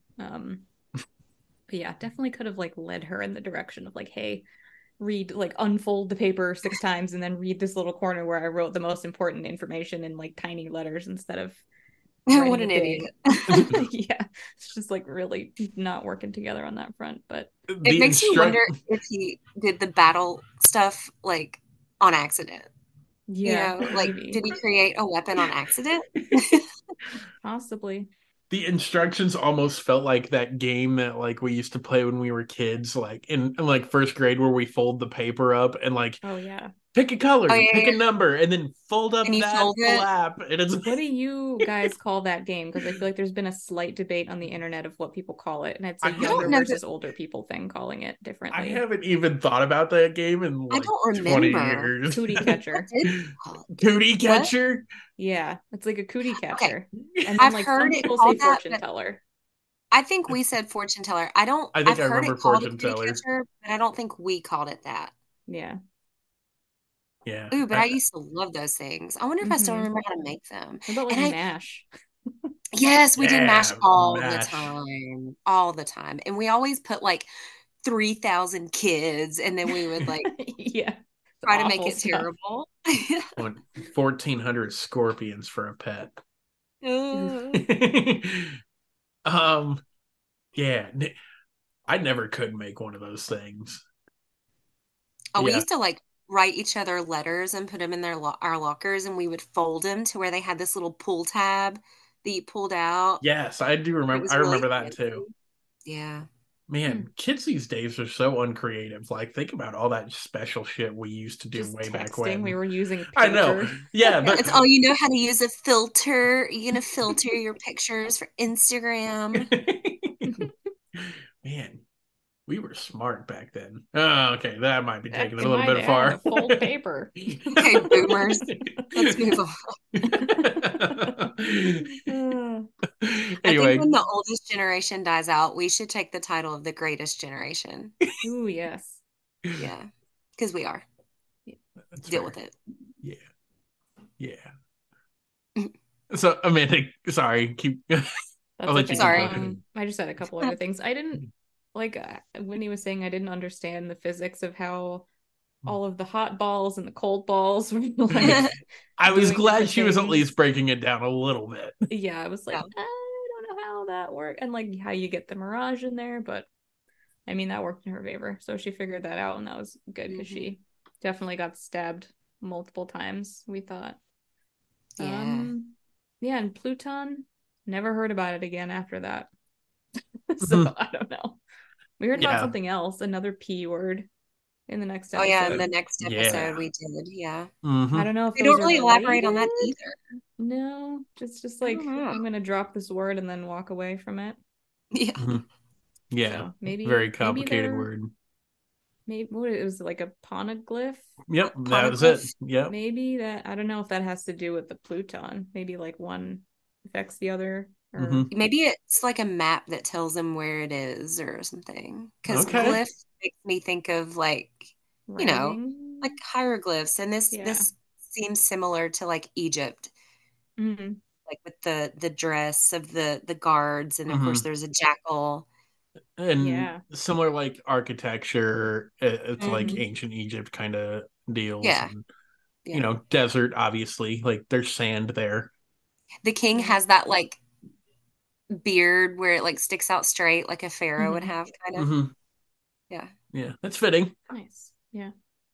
But yeah, definitely could have like led her in the direction of like, hey, read like unfold the paper 6 times and then read this little corner where I wrote the most important information in like tiny letters instead of What writing an it big. idiot. Yeah, it's just like really not working together on that front. But It The makes you wonder instruct if he did the battle stuff like on accident. You yeah, know, like did maybe, he create a weapon on accident? possibly. the instructions almost felt like that game that like we used to play when we were kids, like in like first grade, where we fold the paper up and like Oh yeah. pick a Oh color, yeah, pick yeah. a number, and then fold up And you that fold it. flap. And it's What do you guys call that game? Because I feel like there's been a slight debate on the internet of what people call it, and it's I a I don't younger know haven't that versus older people thing calling it I differently. haven't even thought about that game in I like don't 20 remember. years. Cootie What catcher. did we call it? Cootie What? catcher? Yeah, it's like a cootie Okay. catcher. And then I've like some heard it people say called that, fortune but teller. I think we said fortune teller. I don't, I think I've I heard it remember called a fortune kitty teller. catcher, but I don't think we called it that. Yeah. Yeah. Ooh, but I used to love those things. I wonder if I still Mm-hmm. remember how to make them. What about like And mash? yes, we did mash Yeah, all the mash. time, all the time. And we always put like 3,000 kids, and then we would like Yeah. It's try to make awful it stuff. terrible. Want 1,400 scorpions for a pet. Oof. um, yeah, I never could make one of those things. Oh, we Yeah. used to like write each other letters and put them in our lockers, and we would fold them to where they had this little pull tab that you pulled out. Yes, I do It remember. was I really remember that too. fancy. Yeah. Hmm. Man, kids these days are so uncreative. Like, think about all that special shit we used to do Just way back texting. We when. were using I know. paper. Yeah, but It's oh, you know how to use a filter. You're gonna filter your pictures for Instagram. man, we were smart back then. Oh, okay, that might be Back taking it a in little my bit day, I had to far. fold paper. Okay, boomers. Let's move on. I think Anyway, when the oldest generation dies out, we should take the title of the greatest generation. Ooh, yes. Yeah, because we are. that's Deal fair. with it. Yeah, yeah. So Amanda, sorry, keep. I'll That's let you okay. keep Sorry. going. I just had a couple other things. I didn't like when he was saying I didn't understand the physics of how all of the hot balls and the cold balls were like I was doing glad different she was at things. least breaking it down a little bit. Yeah, I was Yeah. like, I don't know how that worked and like how you get the mirage in there, but I mean that worked in her favor. So she figured that out and that was good because Mhm. she definitely got stabbed multiple times, we thought. Yeah. Yeah, and Pluton, never heard about it again after that. So Mhm. I don't know. We heard about Yeah, something else, another P word in the next Oh yeah, in the episode. next yeah. episode we did. Yeah. I Hmm. don't know if They those don't are really elaborate on related. that either. No, just I like don't know. I'm gonna drop this word and then walk away from it. Yeah. Hmm. Yeah, So maybe very maybe complicated they're word. maybe what it was like a poneglyph. Yep, that was it. Poneglyph. Yep. Maybe that I don't know if that has to do with the Pluton. Maybe like one affects the other or Hmm. Maybe it's like a map that tells them where it is or something. Because Okay. glyph makes me think of like, you know, like writing. hieroglyphs. And this Yeah. this seems similar to like Egypt, Hmm. like with the dress of the guards, and of course Hmm. there's a jackal. And Yeah. similar like architecture, it's like Hmm. ancient Egypt kind of deals, Yeah, and yeah. desert, obviously, like there's sand there. The king Yeah. has that like beard where it like sticks out straight like a pharaoh would Hmm. have, kind of. Hmm. Yeah. Yeah, that's fitting. Nice. Yeah.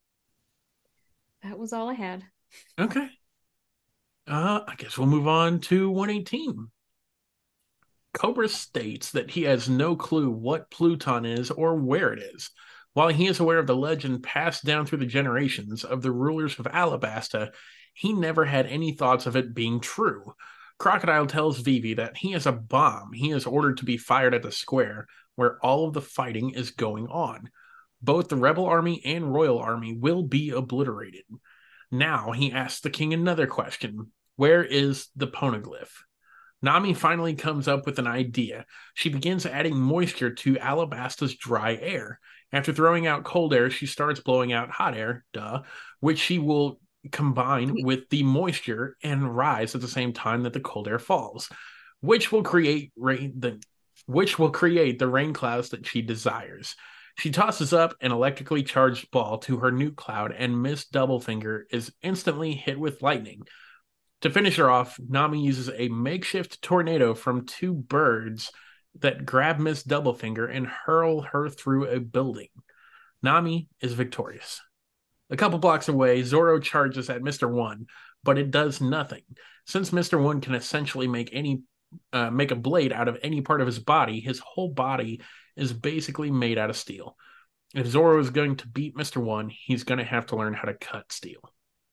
That was all I had. Okay. I guess we'll move on to 118. Cobra states that he has no clue what Pluton is or where it is. While he is aware of the legend passed down through the generations of the rulers of Alabasta, he never had any thoughts of it being true. Crocodile tells Vivi that he has a bomb he is ordered to be fired at the square where all of the fighting is going on. Both the rebel army and royal army will be obliterated. Now he asks the king another question. Where is the poneglyph? Nami finally comes up with an idea. She begins adding moisture to Alabasta's dry air. After throwing out cold air, she starts blowing out hot air, which she will combine with the moisture and rise at the same time that the cold air falls, which will create the rain clouds that she desires. She tosses up an electrically charged ball to her nuke cloud, and Miss Doublefinger is instantly hit with lightning. To finish her off, Nami uses a makeshift tornado from two birds that grab Miss Doublefinger and hurl her through a building. Nami is victorious. A couple blocks away, Zoro charges at Mr. One, but it does nothing. Since Mr. One can essentially make a blade out of any part of his whole body is basically made out of steel. If Zoro is going to beat Mr. One, he's going to have to learn how to cut steel.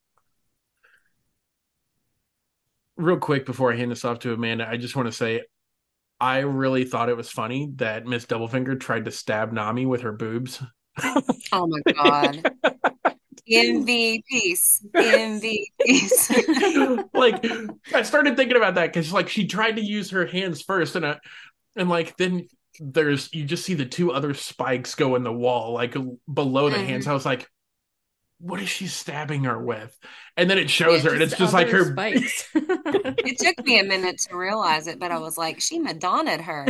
Real quick before I hand this off to Amanda, I just want to say I really thought it was funny that Miss Doublefinger tried to stab Nami with her boobs. Oh my God. MVPs. Like, I started thinking about that because like she tried to use her hands first, and like then you just see the two other spikes go in the wall like below the hands. I was like, what is she stabbing her with? And then it shows her, and it's just like her spikes. It took me a minute to realize it, but I was like, she Madonna'd her.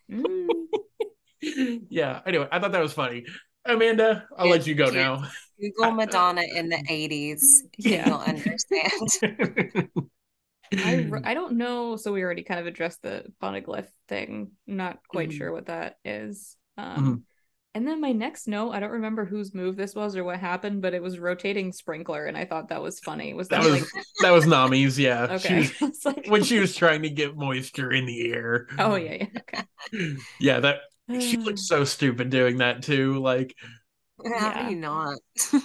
Yeah, anyway, I thought that was funny. Amanda, I'll let you go now. Google Madonna in the 80s. Yeah. You'll understand. I don't know. So we already kind of addressed the poneglyph thing. Not quite sure what that is. And then my next note, I don't remember whose move this was or what happened, but it was rotating sprinkler, and I thought that was funny. That was Nami's, yeah. Okay. When she was trying to get moisture in the air. Oh yeah. Okay. Yeah, she looked so stupid doing that too. Like, how do you not?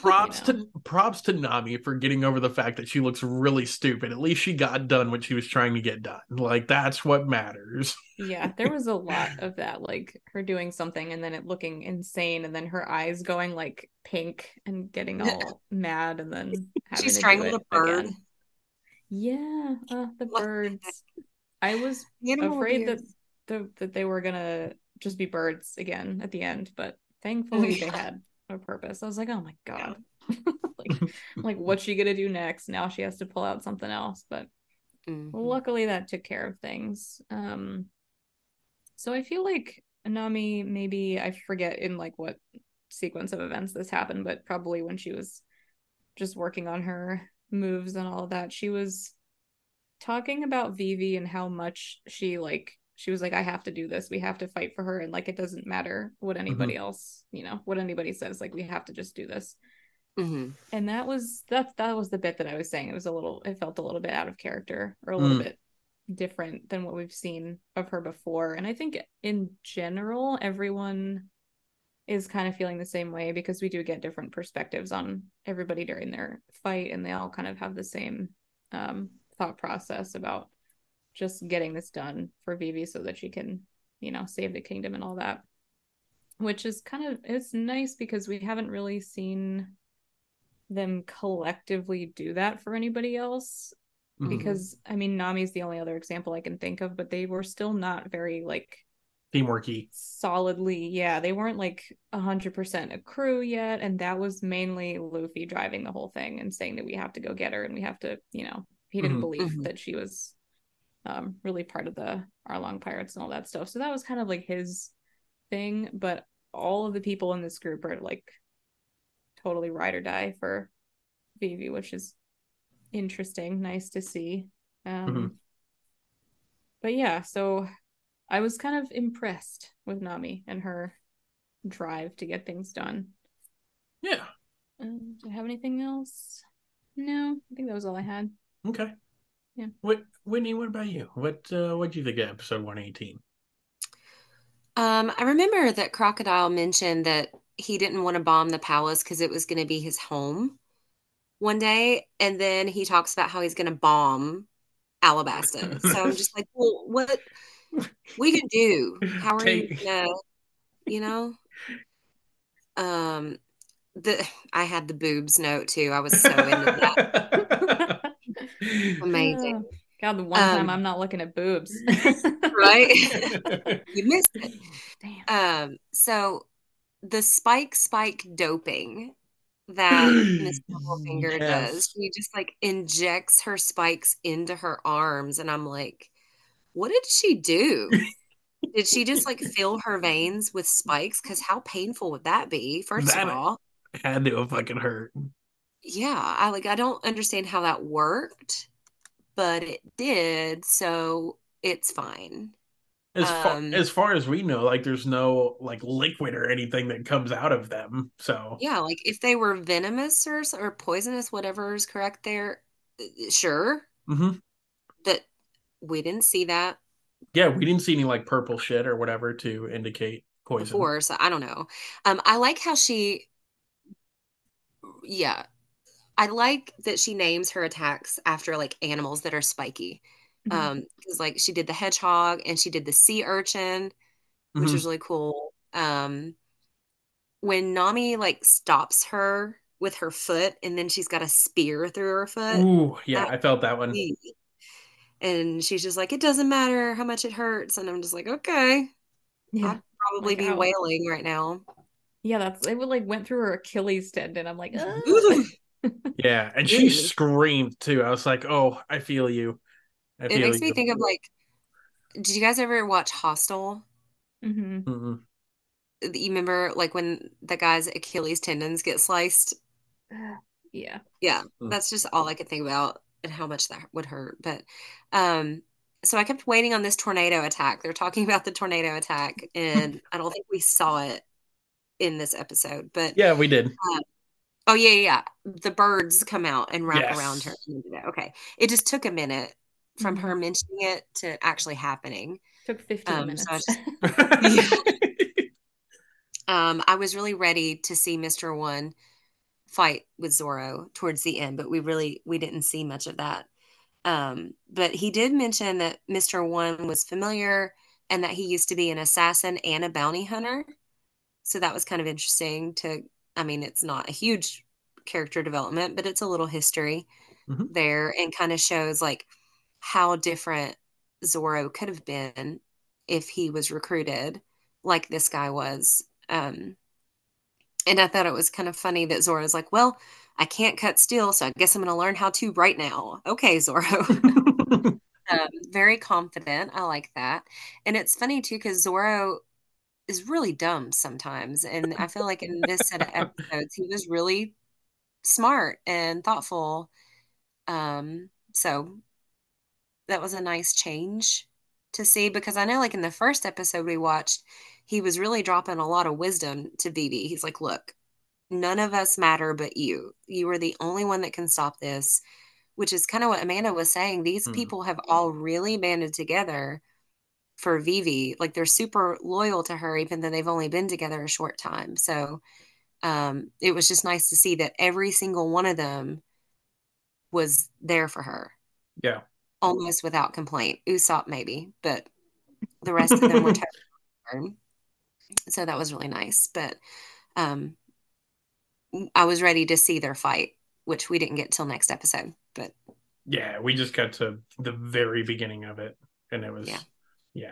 Props to Nami for getting over the fact that she looks really stupid. At least she got done what she was trying to get done. Like, that's what matters. Yeah, there was a lot of that, like her doing something and then it looking insane, and then her eyes going like pink and getting all mad, and then having she to strangled do it a bird. again. Yeah, the birds. I was afraid that they were gonna just be birds again at the end, but thankfully they had a purpose. I was like, oh my God. like what's she gonna do next? Now she has to pull out something else, but luckily that took care of things. So I feel like Nami, maybe I forget in like what sequence of events this happened, but probably when she was just working on her moves and all of that, she was talking about Vivi and how much she was like, I have to do this. We have to fight for her. And like, it doesn't matter what anybody else, what anybody says, like, we have to just do this. And that was the bit that I was saying. It felt a little bit out of character, or a little bit different than what we've seen of her before. And I think in general, everyone is kind of feeling the same way, because we do get different perspectives on everybody during their fight, and they all kind of have the same thought process about just getting this done for Vivi so that she can, save the kingdom and all that. Which is it's nice because we haven't really seen them collectively do that for anybody else. Because Nami's the only other example I can think of, but they were still not very like teamworky solidly. Yeah, they weren't like 100% a crew yet, and that was mainly Luffy driving the whole thing and saying that we have to go get her, and we have to, he didn't believe that she was really part of the Arlong pirates and all that stuff. So that was kind of like his thing, but all of the people in this group are like totally ride or die for Vivi, which is interesting, nice to see. But yeah, so I was kind of impressed with Nami and her drive to get things done. Yeah. Do I have anything else? No, I think that was all I had. Okay. Yeah. Whitney, what about you? What do you think of episode 118? I remember that Crocodile mentioned that he didn't want to bomb the palace because it was going to be his home one day, and then he talks about how he's going to bomb Alabasta. So I'm just like, well, what we can do? How are you Take gonna, you know? Um, the I had the boobs note too. I was so into that. Amazing. Oh, God, the one time Um, I'm not looking at boobs. right? You missed it. Damn. So the spike doping that Miss Littlefinger does, Yes. she just like injects her spikes into her arms, and I'm like, what did she do? Did she just like fill her veins with spikes? Because how painful would that be, first of That all? had to have fucking hurt. Yeah, I don't understand how that worked, but it did, so it's fine. Um, As far as we know, like there's no like liquid or anything that comes out of them. So yeah, like if they were venomous or poisonous, whatever is correct there, sure, mhm. but we didn't see that Yeah, we didn't see any like purple shit or whatever to indicate poison. before, so I don't know. I like how yeah, I like that she names her attacks after like animals that are spiky. Mhm. Because like she did the hedgehog and she did the sea urchin, which was Hmm. really cool. When Nami like stops her with her foot and then she's got a spear through her foot, Ooh, yeah, that I felt that one. and she's just like, it doesn't matter how much it hurts. And I'm just like, okay, Yeah. I'd probably Like, be ow. wailing right now. Yeah, that's it would like went through her Achilles tendon. I'm like, Ooh, Yeah, and she ooh. screamed too. I was like, "Oh, I feel you. I It feel makes me you." think of like, did you guys ever watch Hostel? hmm Mm-mm. You remember like when the guy's Achilles tendons get sliced? Yeah. Yeah, Mm. that's just all I could think about and how much that would hurt. But um, so I kept waiting on this tornado attack. They're talking about the tornado attack, and I don't think we saw it in this episode. But Yeah, we did. oh yeah, yeah, yeah. The birds come out and wrap around her. Yes. Okay, it just took a minute from hmm her mentioning it to actually happening. Took 15 So I minutes. just yeah. I was really ready to see Mr. One fight with Zoro towards the end, but we didn't see much of that. But he did mention that Mr. One was familiar and that he used to be an assassin and a bounty hunter. So that was kind of interesting I mean, it's not a huge character development, but it's a little history Mhm. there and kind of shows like how different Zoro could have been if he was recruited like this guy was. And I thought it was kind of funny that Zoro's like, well, I can't cut steel, so I guess I'm going to learn how to right now. Okay, Zoro. Very confident. I like that. And it's funny too, because Zoro is really dumb sometimes. And I feel like in this set of episodes, he was really smart and thoughtful. So that was a nice change to see because I know, like, in the first episode we watched, he was really dropping a lot of wisdom to Vivi. He's like, look, none of us matter but you. You are the only one that can stop this, which is kind of what Amanda was saying. These Mm. people have all really banded together for Vivi. Like they're super loyal to her, even though they've only been together a short time. So it was just nice to see that every single one of them was there for her, Yeah. almost without complaint. Usopp maybe, but the rest of them were totally firm. So that was really nice. But um, I was ready to see their fight, which we didn't get till next episode. But Yeah, we just got to the very beginning of it, and it yeah. was, yeah.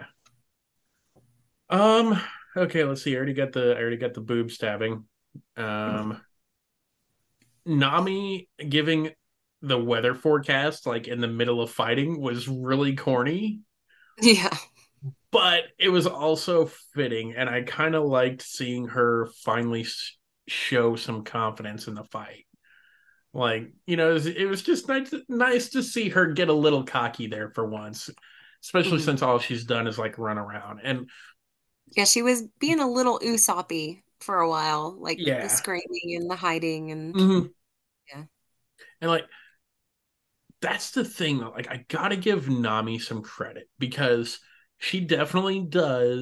Um. Okay, let's see. I already got the boob stabbing. Um. Nami giving the weather forecast like in the middle of fighting was really corny, Yeah. but it was also fitting, and I kind of liked seeing her finally show some confidence in the fight. Like, it was just nice to see her get a little cocky there for once, especially Mhm. since all she's done is like run around. And Yeah, she was being a little Usoppy for a while, like the yeah, screaming and the hiding and hmm yeah. and like that's the thing though. Like, I gotta give Nami some credit because she definitely does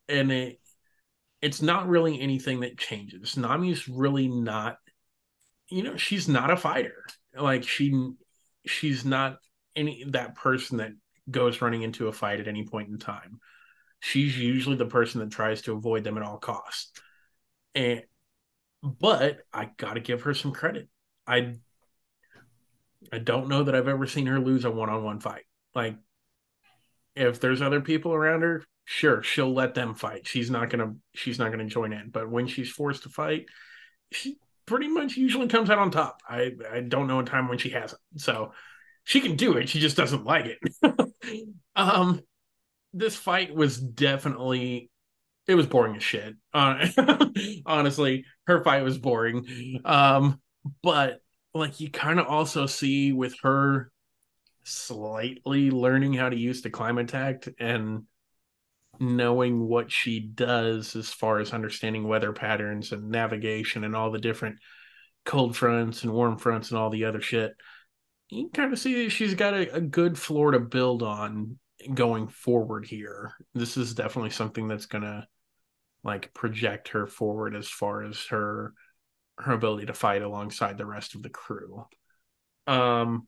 and it's not really anything that changes. Nami's really not, she's not a fighter. Like she's not any that person that goes running into a fight at any point in time. She's usually the person that tries to avoid them at all costs. And but I got to give her some credit. I I don't know that I've ever seen her lose a one-on-one fight. Like if there's other people around her, sure, she'll let them fight. She's not gonna join in. But when she's forced to fight, she pretty much usually comes out on top. I don't know a time when she hasn't. So she can do it. She just doesn't like it. um, this fight was definitely it was boring as shit. Honestly, her fight was boring. But like you kind of also see with her slightly learning how to use the Climatect and knowing what she does as far as understanding weather patterns and navigation and all the different cold fronts and warm fronts and all the other shit. You can kind of see that she's got a good floor to build on going forward here. This is definitely something that's gonna like project her forward as far as her ability to fight alongside the rest of the crew. Um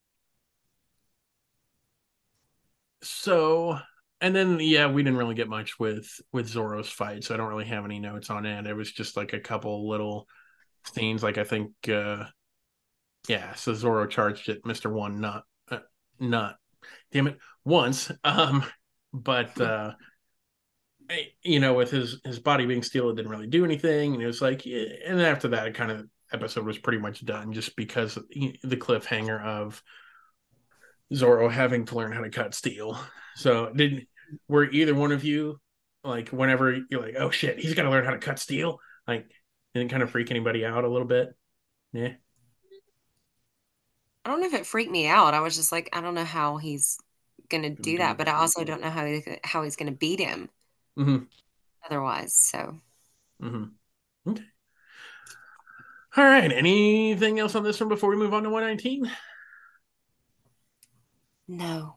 so and then yeah, we didn't really get much with Zoro's fight, so I don't really have any notes on it. It was just like a couple little scenes like I think yeah, so Zoro charged at Mr. One not damn it once. But with his body being steel, it didn't really do anything, and it was like, yeah, and then after that, it kind of episode was pretty much done, just because the cliffhanger of Zoro having to learn how to cut steel. So did were either one of you like whenever you're like, oh shit, he's got to learn how to cut steel? Like, didn't kind of freak anybody out a little bit? Yeah. I don't know if it freaked me out. I was just like, I don't know how he's gonna do that, but I also don't know how he's gonna beat him Mm-hmm. otherwise. So Mm-hmm. Okay. All right. Anything else on this one before we move on to 119? no.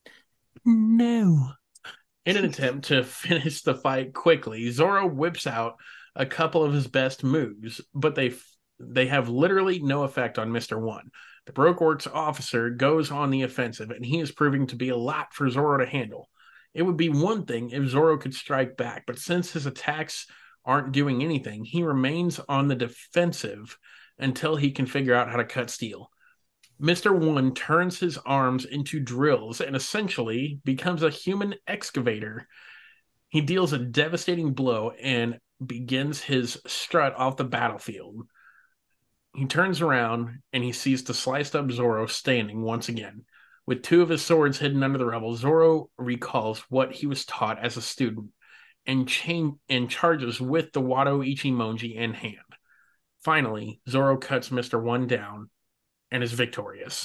No. In an attempt to finish the fight quickly, Zoro whips out a couple of his best moves, but they have literally no effect on Mr. One. The Broke Works officer goes on the offensive, and he is proving to be a lot for Zoro to handle. It would be one thing if Zoro could strike back, but since his attacks aren't doing anything, he remains on the defensive until he can figure out how to cut steel. Mr. One turns his arms into drills and essentially becomes a human excavator. He deals a devastating blow and begins his strut off the battlefield. He turns around and he sees the sliced up Zoro standing once again. With two of his swords hidden under the rubble, Zoro recalls what he was taught as a student and charges with the Wado Ichimonji in hand. Finally, Zoro cuts Mr. One down and is victorious.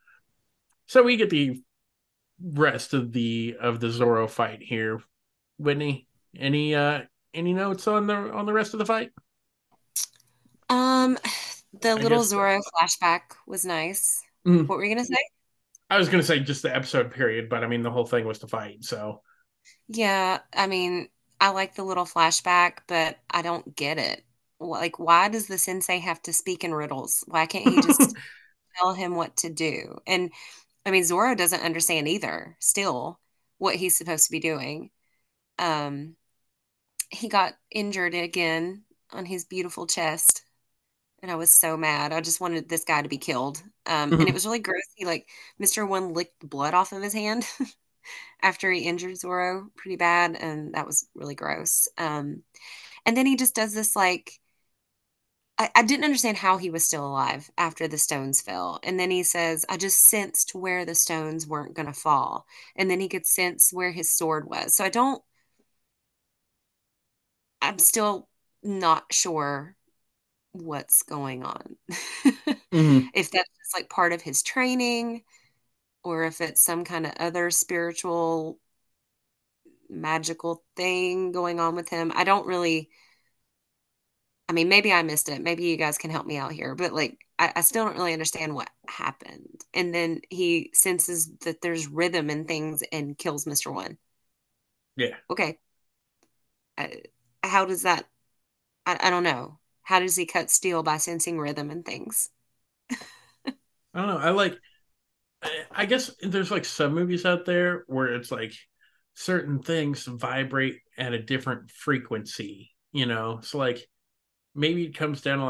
So we get the rest of the Zoro fight here. Whitney, any notes on the rest of the fight? Um, the I little guess Zoro flashback was nice. mm, What were you gonna say? I was gonna say just the episode period, but I mean the whole thing was the fight. So Yeah, I mean, I like the little flashback, but I don't get it. Like, why does the sensei have to speak in riddles? Why can't he just tell him what to do? And I mean, Zoro doesn't understand either, still, what he's supposed to be doing. Um, he got injured again on his beautiful chest, and I was so mad. I just wanted this guy to be killed. And it was really gross. He like Mr. One licked blood off of his hand after he injured Zoro pretty bad, and that was really gross. And then he just does this like I didn't understand how he was still alive after the stones fell. And then he says, I just sensed where the stones weren't going to fall. And then he could sense where his sword was. So I'm still not sure what's going on. mm-hmm. If that's just like part of his training or if it's some kind of other spiritual magical thing going on with him. I don't really, I mean, maybe I missed it. Maybe you guys can help me out here, but like, I still don't really understand what happened. And then he senses that there's rhythm in things and kills Mr. One. Yeah. Okay. how does that? I don't know. How does he cut steel by sensing rhythm and things? I don't know. I guess there's like some movies out there where it's like certain things vibrate at a different frequency, you know? So like maybe it comes down to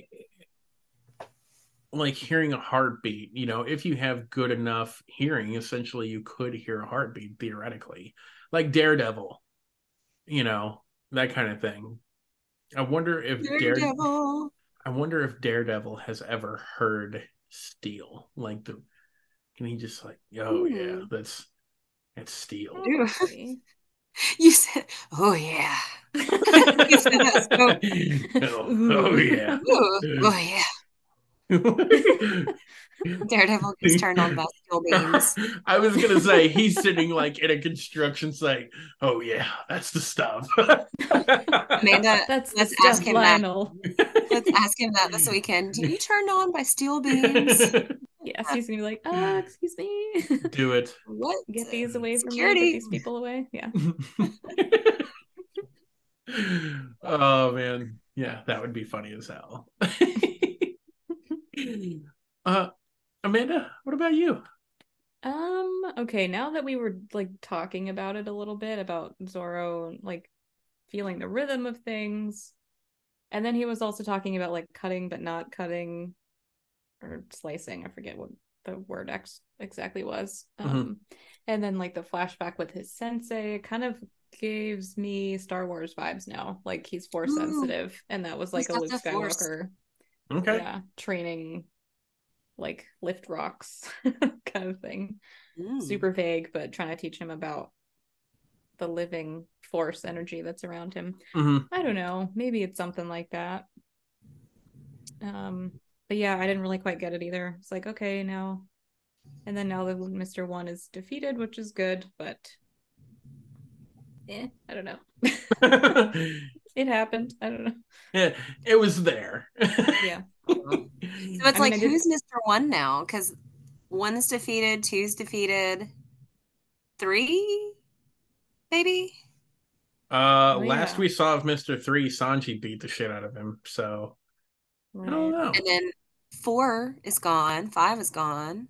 like hearing a heartbeat, you know, if you have good enough hearing, essentially you could hear a heartbeat theoretically. Like Daredevil, you know, that kind of thing. I wonder if Daredevil. I wonder if Daredevil has ever heard steel. Like the can he just like, oh yeah, Hmm. that's steel. Ew. Probably. You said, "Oh yeah." You said that so. Oh Ooh. yeah. Ooh, oh yeah. Daredevil gets turned on by steel beams. I was gonna say he's sitting like in a construction site. Oh yeah, that's the stuff. Amanda, That's the let's ask stuff, him that. Lionel. Let's ask him that this weekend. Do you turn on by steel beams? Yes, he's gonna be like, excuse me. Do it. What? Get these away from me. Get Security. these people away. Yeah. Oh man, yeah, that would be funny as hell. uh, Amanda, what about you? Okay, now that we were like talking about it a little bit about Zorro like feeling the rhythm of things, and then he was also talking about like cutting but not cutting or slicing. I forget what the word exactly was. And then like the flashback with his sensei kind of gives me Star Wars vibes now. Like he's force Ooh, sensitive, and that was he's like a got Luke the force. Skywalker, Okay. yeah, training like lift rocks kind of thing. Super vague, but trying to teach him about the living force energy that's around him. Mm-hmm. I don't know. Maybe it's something like that. But yeah, I didn't really quite get it either. It's like, okay, now and then now the Mr. One is defeated, which is good, but I don't know. It happened. I don't know. Yeah, it was there. Yeah. So it's I mean, like, I did. who's Mr. One now? Because one's defeated, two's defeated, three, maybe? Oh Last yeah, we saw of Mr. Three, Sanji beat the shit out of him. So I don't right. know. And then four is gone, five is gone.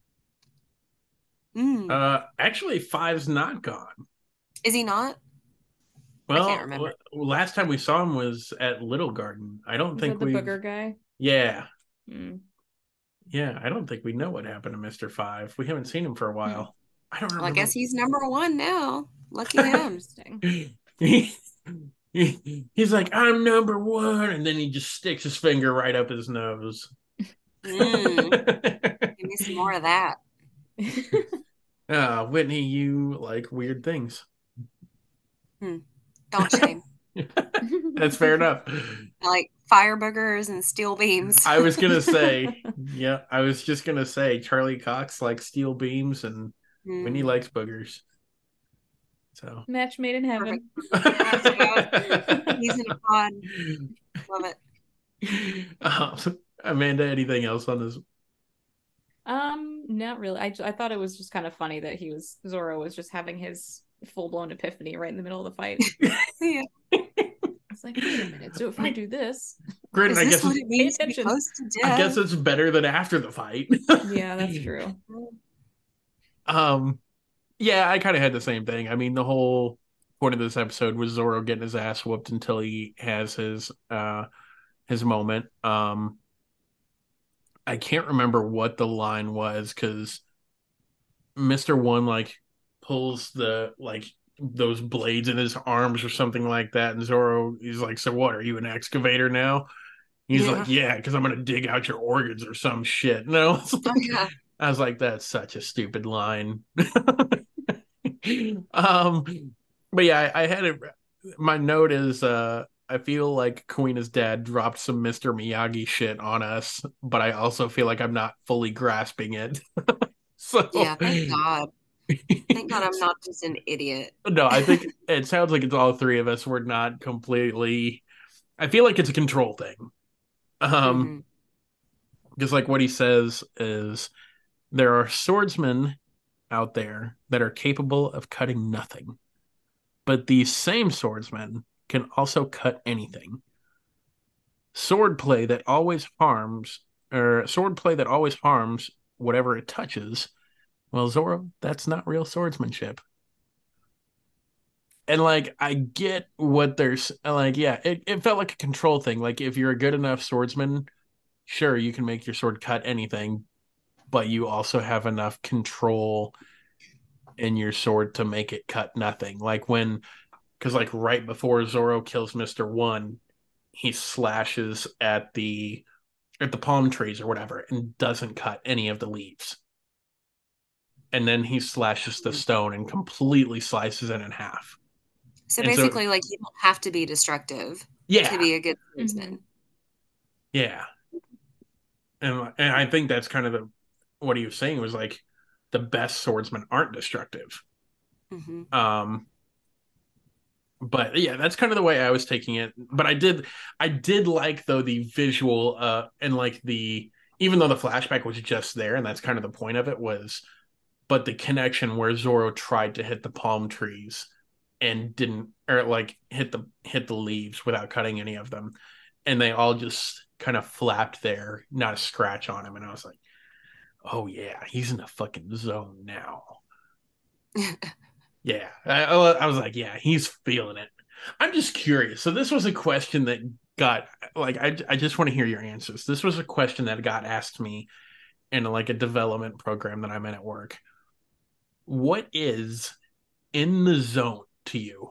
Mm. Actually, Five's not gone. Is he not? I can't Well, remember. last time we saw him was at Little Garden. I don't Is that think the we've. booger guy? Yeah, Mm. yeah. I don't think we know what happened to Mr. Five. We haven't seen him for a Hmm. while. I don't Well, I guess remember. he's number one now. Lucky him. Interesting. He- he's like, I'm number one, and then he just sticks his finger right up his nose. Mm. Give me some more of that. Whitney, you like weird things. Don't shame. That's fair enough. I like fire boogers and steel beams. I was gonna say, yeah, I was just gonna say Charlie Cox likes steel beams and Whitney Mm. likes boogers. So Match made in Perfect. heaven. He's in a pod. Love it. Amanda, anything else on this? Not really. I thought it was just kind of funny that Zorro was just having his full blown epiphany right in the middle of the fight. Yeah. It's like, wait a minute. So if I do this, Granted, Is this what it means to be attention. close to I guess death? it's better than after the fight. yeah, that's true. Yeah, I kind of had the same thing. I mean, the whole point of this episode was Zorro getting his ass whooped until he has his moment. I can't remember what the line was because Mr. One like pulls the like those blades in his arms or something like that, and Zorro he's like, "So what? Are you an excavator now?" He's Yeah. like, "Yeah, because I'm gonna dig out your organs or some shit." No, Oh, yeah. I was like, "That's such a stupid line." um, but yeah, I had it. My note is, I feel like Kuina's dad dropped some Mr. Miyagi shit on us, but I also feel like I'm not fully grasping it. So, Yeah. Thank God. Thank God I'm not just an idiot. no, I think it sounds like it's all three of us. We're not completely. I feel like it's a control thing. Hmm. Because like what he says is there are swordsmen out there that are capable of cutting nothing, but these same swordsmen can also cut anything. Swordplay that always harms, or swordplay that always harms whatever it touches. Well, Zoro, that's not real swordsmanship. And like, I get what there's like, yeah, it felt like a control thing. Like, if you're a good enough swordsman, sure, you can make your sword cut anything, but you also have enough control in your sword to make it cut nothing. Like when, because like right before Zoro kills Mr. One, he slashes at the palm trees or whatever and doesn't cut any of the leaves. And then he slashes the stone and completely slices it in half. So And so, basically, like, you don't have to be destructive to yeah, be a good swordsman. yeah. And I think that's kind of what he was saying was like the best swordsmen aren't destructive. Mm-hmm. But yeah, that's kind of the way I was taking it. But I did like though the visual and like the even though the flashback was just there and that's kind of the point of it was, but the connection where Zoro tried to hit the palm trees and didn't, or like hit the leaves without cutting any of them, and they all just kind of flapped there, not a scratch on him, and I was like, oh yeah, he's in the fucking zone now. Yeah, I was like, yeah, he's feeling it. I'm just curious. So this was a question that got like I just want to hear your answers. This was a question that got asked me in like a development program that I'm in at work. What is in the zone to you?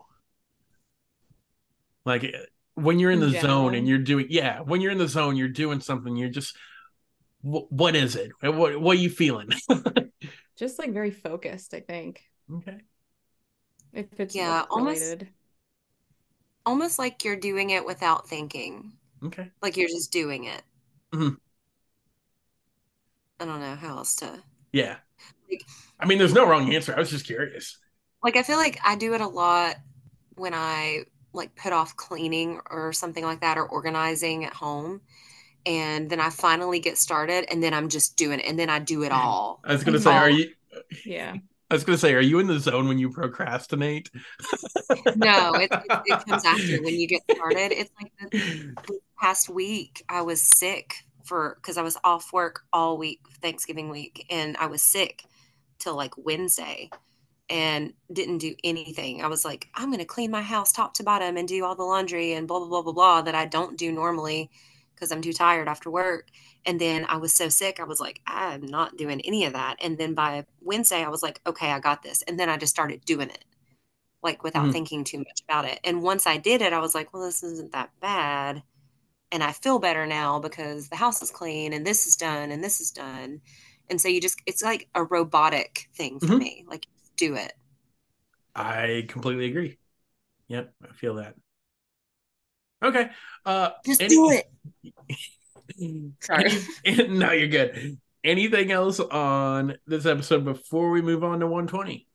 Like when you're in In the zone general. and you're doing, yeah, when you're in the zone, you're doing something. You're just, what is it? What are you feeling? Just like very focused, I think. Okay. If it's Yeah, work related. almost like you're doing it without thinking. Okay. Like you're just doing it. Mhm. I don't know how else to Yeah. like I mean, there's no wrong answer. I was just curious. like I feel like I do it a lot when I like put off cleaning or something like that or organizing at home. And then I finally get started and then I'm just doing it and then I do it all. I was gonna Mhm. say, are All you? Yeah. I was gonna say, are you in the zone when you procrastinate? No, it comes after when you get started. It's like this past week I was sick for because I was off work all week, Thanksgiving week, and I was sick till like Wednesday and didn't do anything. I was like, I'm gonna clean my house top to bottom and do all the laundry and blah blah blah blah blah that I don't do normally because I'm too tired after work. And then I was so sick, I was like, I'm not doing any of that. And then by Wednesday, I was like, okay, I got this. And then I just started doing it like without Mhm. thinking too much about it. And once I did it, I was like, well, this isn't that bad. And I feel better now because the house is clean and this is done and this is done. And so you just, it's like a robotic thing for Mhm. me. Like, do it. I completely agree. Yep, I feel that. Okay. Just do Any, it. Sorry. no, you're good. Anything else on this episode before we move on to 120?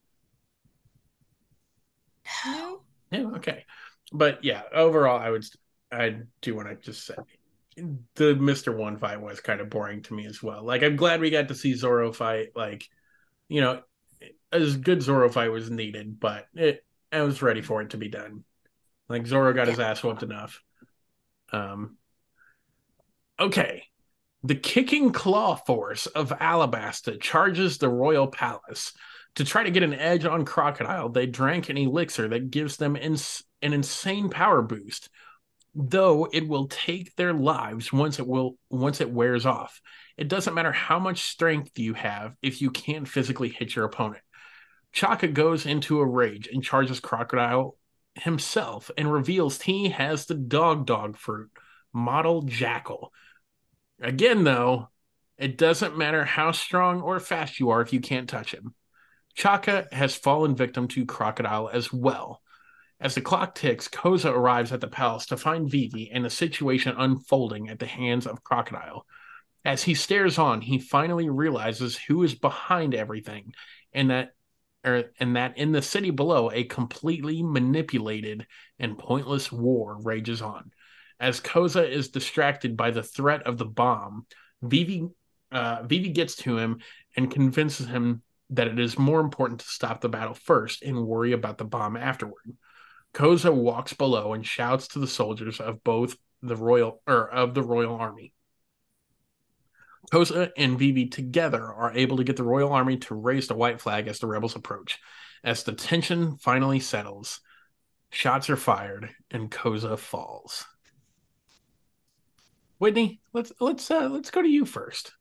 No. Yeah, okay. But yeah, overall, I do want to just say the Mr. One fight was kind of boring to me as well. Like, I'm glad we got to see Zoro fight. Like, you know, as good Zoro fight was needed, but I was ready for it to be done. Like, Zoro got Yeah. his ass whooped enough. Um, okay. The kicking claw force of Alabasta charges the royal palace. To try to get an edge on Crocodile, they drank an elixir that gives them an insane power boost, though it will take their lives once it wears off. It doesn't matter how much strength you have if you can't physically hit your opponent. Chaka goes into a rage and charges Crocodile himself and reveals he has the dog fruit, model Jackal. Again, though, it doesn't matter how strong or fast you are if you can't touch him. Chaka has fallen victim to Crocodile as well. As the clock ticks, Koza arrives at the palace to find Vivi and the situation unfolding at the hands of Crocodile. As he stares on, he finally realizes who is behind everything, and that in the city below, a completely manipulated and pointless war rages on. As Koza is distracted by the threat of the bomb, Vivi, Vivi gets to him and convinces him that it is more important to stop the battle first and worry about the bomb afterward. Koza walks below and shouts to the soldiers of the royal army. Koza and Vivi together are able to get the royal army to raise the white flag as the rebels approach. As the tension finally settles, shots are fired and Koza falls. Whitney, let's go to you first.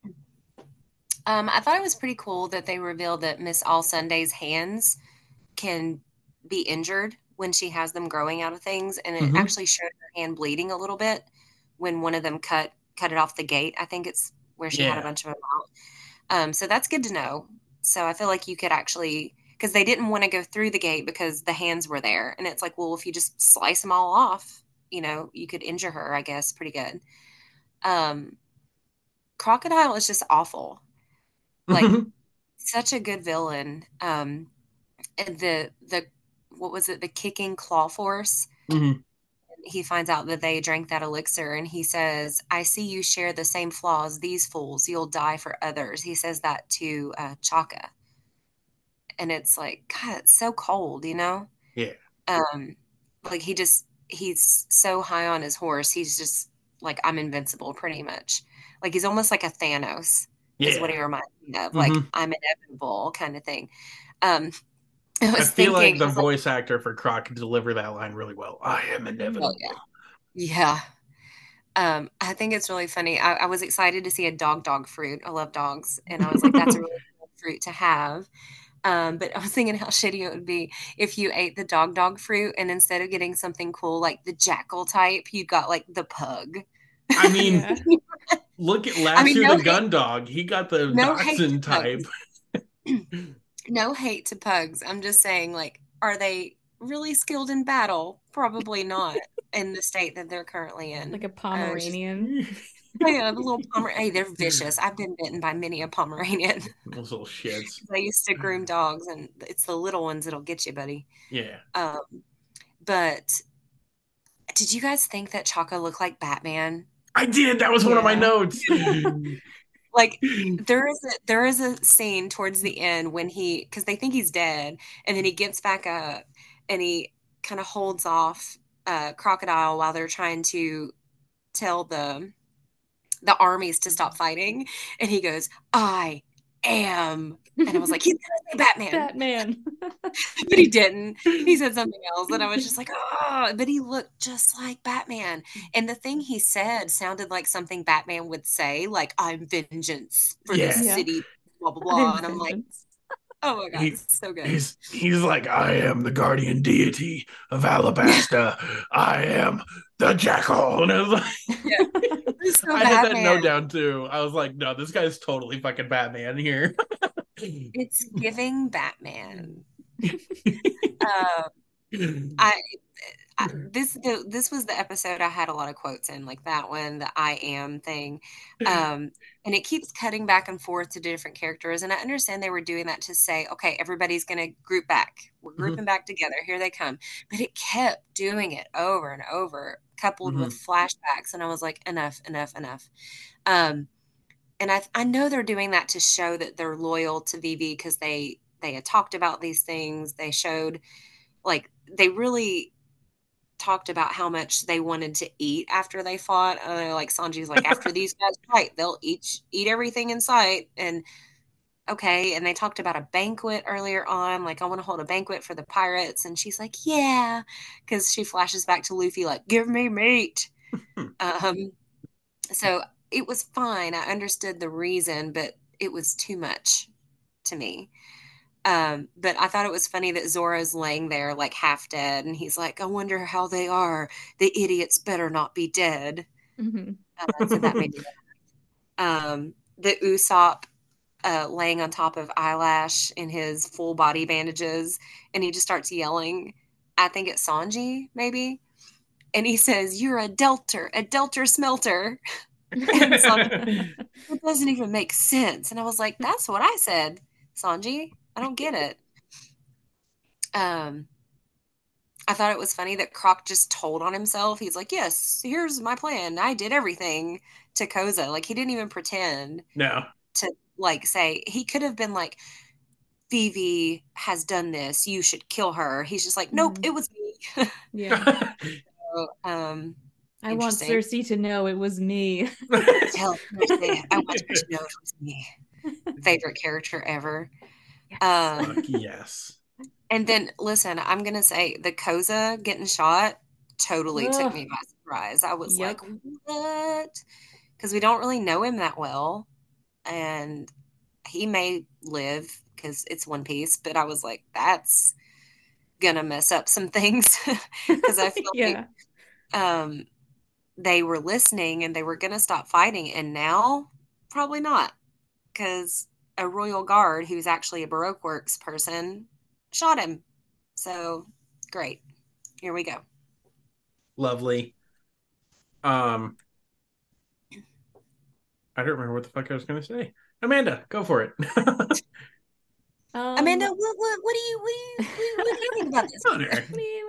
I thought it was pretty cool that they revealed that Miss All Sunday's hands can be injured when she has them growing out of things, and it actually showed her hand bleeding a little bit when one of them cut it off the gate. I think it's where she had a bunch of them out. So that's good to know. So I feel like you could actually, because they didn't want to go through the gate because the hands were there, and it's like, well, if you just slice them all off, you could injure her, I guess, pretty good. Crocodile is just awful. Like such a good villain. And the what was it? The kicking claw force. Mm-hmm. He finds out that they drank that elixir, and he says, "I see you share the same flaws. These fools, you'll die for others." He says that to Chaka, and it's like, God, it's so cold, Yeah. Like he's so high on his horse. He's just like, I'm invincible, pretty much. Like he's almost like a Thanos. Is what he reminds me of. Like, I'm inevitable kind of thing. I feel like the voice actor for Croc could deliver that line really well. I am inevitable. Oh, yeah. I think it's really funny. I was excited to see a dog fruit. I love dogs. And I was like, that's a really cool fruit to have. But I was thinking how shitty it would be if you ate the dog fruit and instead of getting something cool like the jackal type, you got like the pug. I mean, look at Lassie the gun dog. He got the dachshund type. No hate to pugs. I'm just saying, like, are they really skilled in battle? Probably not in the state that they're currently in. Like a Pomeranian. Yeah, the little Pomeranian. Hey, they're vicious. I've been bitten by many a Pomeranian. Those little shits. I used to groom dogs, and it's the little ones that'll get you, buddy. Yeah. But did you guys think that Chaka looked like Batman? I did. That was one of my notes. Like there is a scene towards the end when because they think he's dead, and then he gets back up and he kind of holds off Crocodile while they're trying to tell the armies to stop fighting, and he goes, "I am," and I was like, he's gonna say Batman. But he didn't. He said something else, and I was just like, oh, but he looked just like Batman. And the thing he said sounded like something Batman would say, like, "I'm vengeance for this city," blah, blah, blah. And I'm like, oh my God, it's so good. He's like, "I am the guardian deity of Alabasta. I am the jackal." And I was like, so I had that note down too. I was like, no, this guy's totally fucking Batman here. It's giving Batman. This was the episode I had a lot of quotes in, like that one, the "I am" thing. And it keeps cutting back and forth to different characters. And I understand they were doing that to say, okay, everybody's going to group back. We're grouping back together. Here they come. But it kept doing it over and over, coupled with flashbacks. And I was like, enough. And I know they're doing that to show that they're loyal to Vivi because they had talked about these things. They showed, like, they really talked about how much they wanted to eat after they fought. Like Sanji's like, after these guys fight, they'll eat everything in sight. And okay. And they talked about a banquet earlier on. Like, I want to hold a banquet for the pirates. And she's like, yeah. Because she flashes back to Luffy, like, give me meat. So it was fine. I understood the reason, but it was too much to me. But I thought it was funny that Zoro's laying there like half dead, and he's like, "I wonder how they are. The idiots better not be dead." So that made me laugh. The Usopp laying on top of Eyelash in his full body bandages, and he just starts yelling. I think it's Sanji, maybe, and he says, "You're a delter smelter." And Sanji, it doesn't even make sense. And I was like, "That's what I said, Sanji. I don't get it." I thought it was funny that Croc just told on himself. He's like, "Yes, here's my plan. I did everything," to Koza. Like, he didn't even pretend to, like, say. He could have been like, "Vivi has done this. You should kill her." He's just like, "Nope, it was me." Yeah. So, I want interesting. Cersei to know it was me. Tell Cersei, I want her to know it was me. Favorite character ever. Fuck yes. And then listen, I'm gonna say the Koza getting shot totally took Ugh. me by surprise. I was like, Yep. what? Because we don't really know him that well, and he may live because it's One Piece. But I was like, that's gonna mess up some things because I feel like Yeah. they were listening and they were gonna stop fighting, and now probably not because a royal guard who's actually a Baroque Works person shot him. So great. Here we go. Lovely. Um, I don't remember what the fuck I was gonna say. Amanda, go for it. Amanda, what do you think about this? Connor.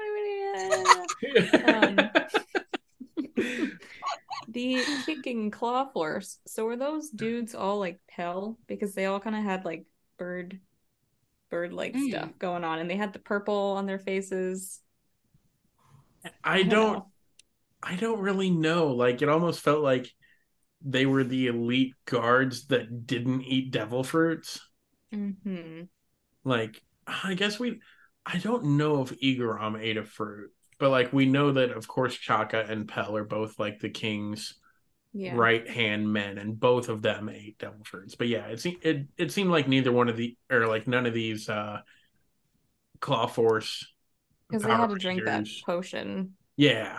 The kicking claw force. So were those dudes all like pale? Because they all kind of had like bird-like stuff going on, and they had the purple on their faces. I don't really know. Like it almost felt like they were the elite guards that didn't eat devil fruits. Mm-hmm. Like I don't know if Igaram ate a fruit, but like we know that of course Chaka and Pell are both like the king's right hand men, and both of them ate devil fruits. But yeah, it seemed like neither one of the or like none of these Claw Force because they Power had to drink that Rangers. potion. Yeah.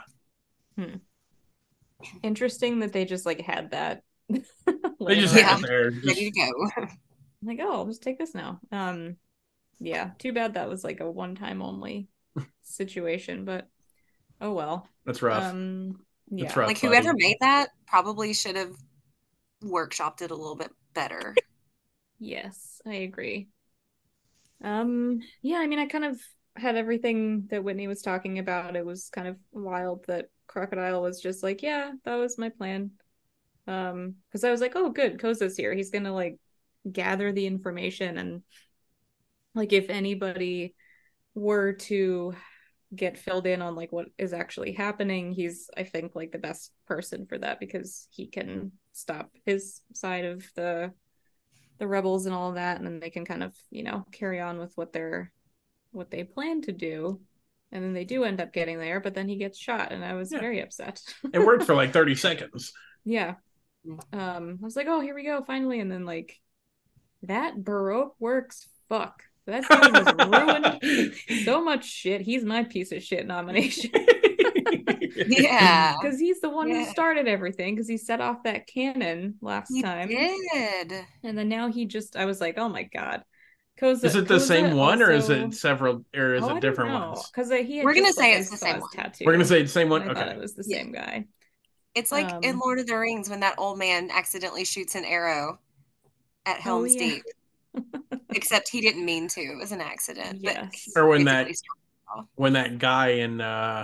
Interesting that they just like had that. They just had it there. Ready to go. I'm like, oh, I'll just take this now. Yeah, too bad that was like a one-time only situation, but oh well. That's rough. Yeah. That's rough, like whoever made that probably should have workshopped it a little bit better. Yes, I agree. Yeah, I mean, I kind of had everything that Whitney was talking about. It was kind of wild that Crocodile was just like, yeah, that was my plan. Because I was like, oh, good, Koza's here. He's gonna like gather the information, and like if anybody were to get filled in on like what is actually happening, he's I think like the best person for that because he can stop his side of the rebels and all of that, and then they can kind of, you know, carry on with what they plan to do. And then they do end up getting there, but then he gets shot, and I was very upset. It worked for like 30 seconds. Yeah. I was like, oh, here we go, finally. And then like that Baroque Works, fuck. That dude has ruined so much shit. He's my piece of shit nomination. Yeah. Because he's the one who started everything, because he set off that cannon last time. He did. And then now he just, I was like, oh my God. Koza, is it the same one, also... or is it several, or is it different ones? Because he had We're gonna say it's the same one. Tattoo. We're gonna say it's the same one. I okay, thought it was the same guy. It's like in Lord of the Rings when that old man accidentally shoots an arrow at Helm's Deep. Except he didn't mean to. It was an accident. Yes. Or when that guy in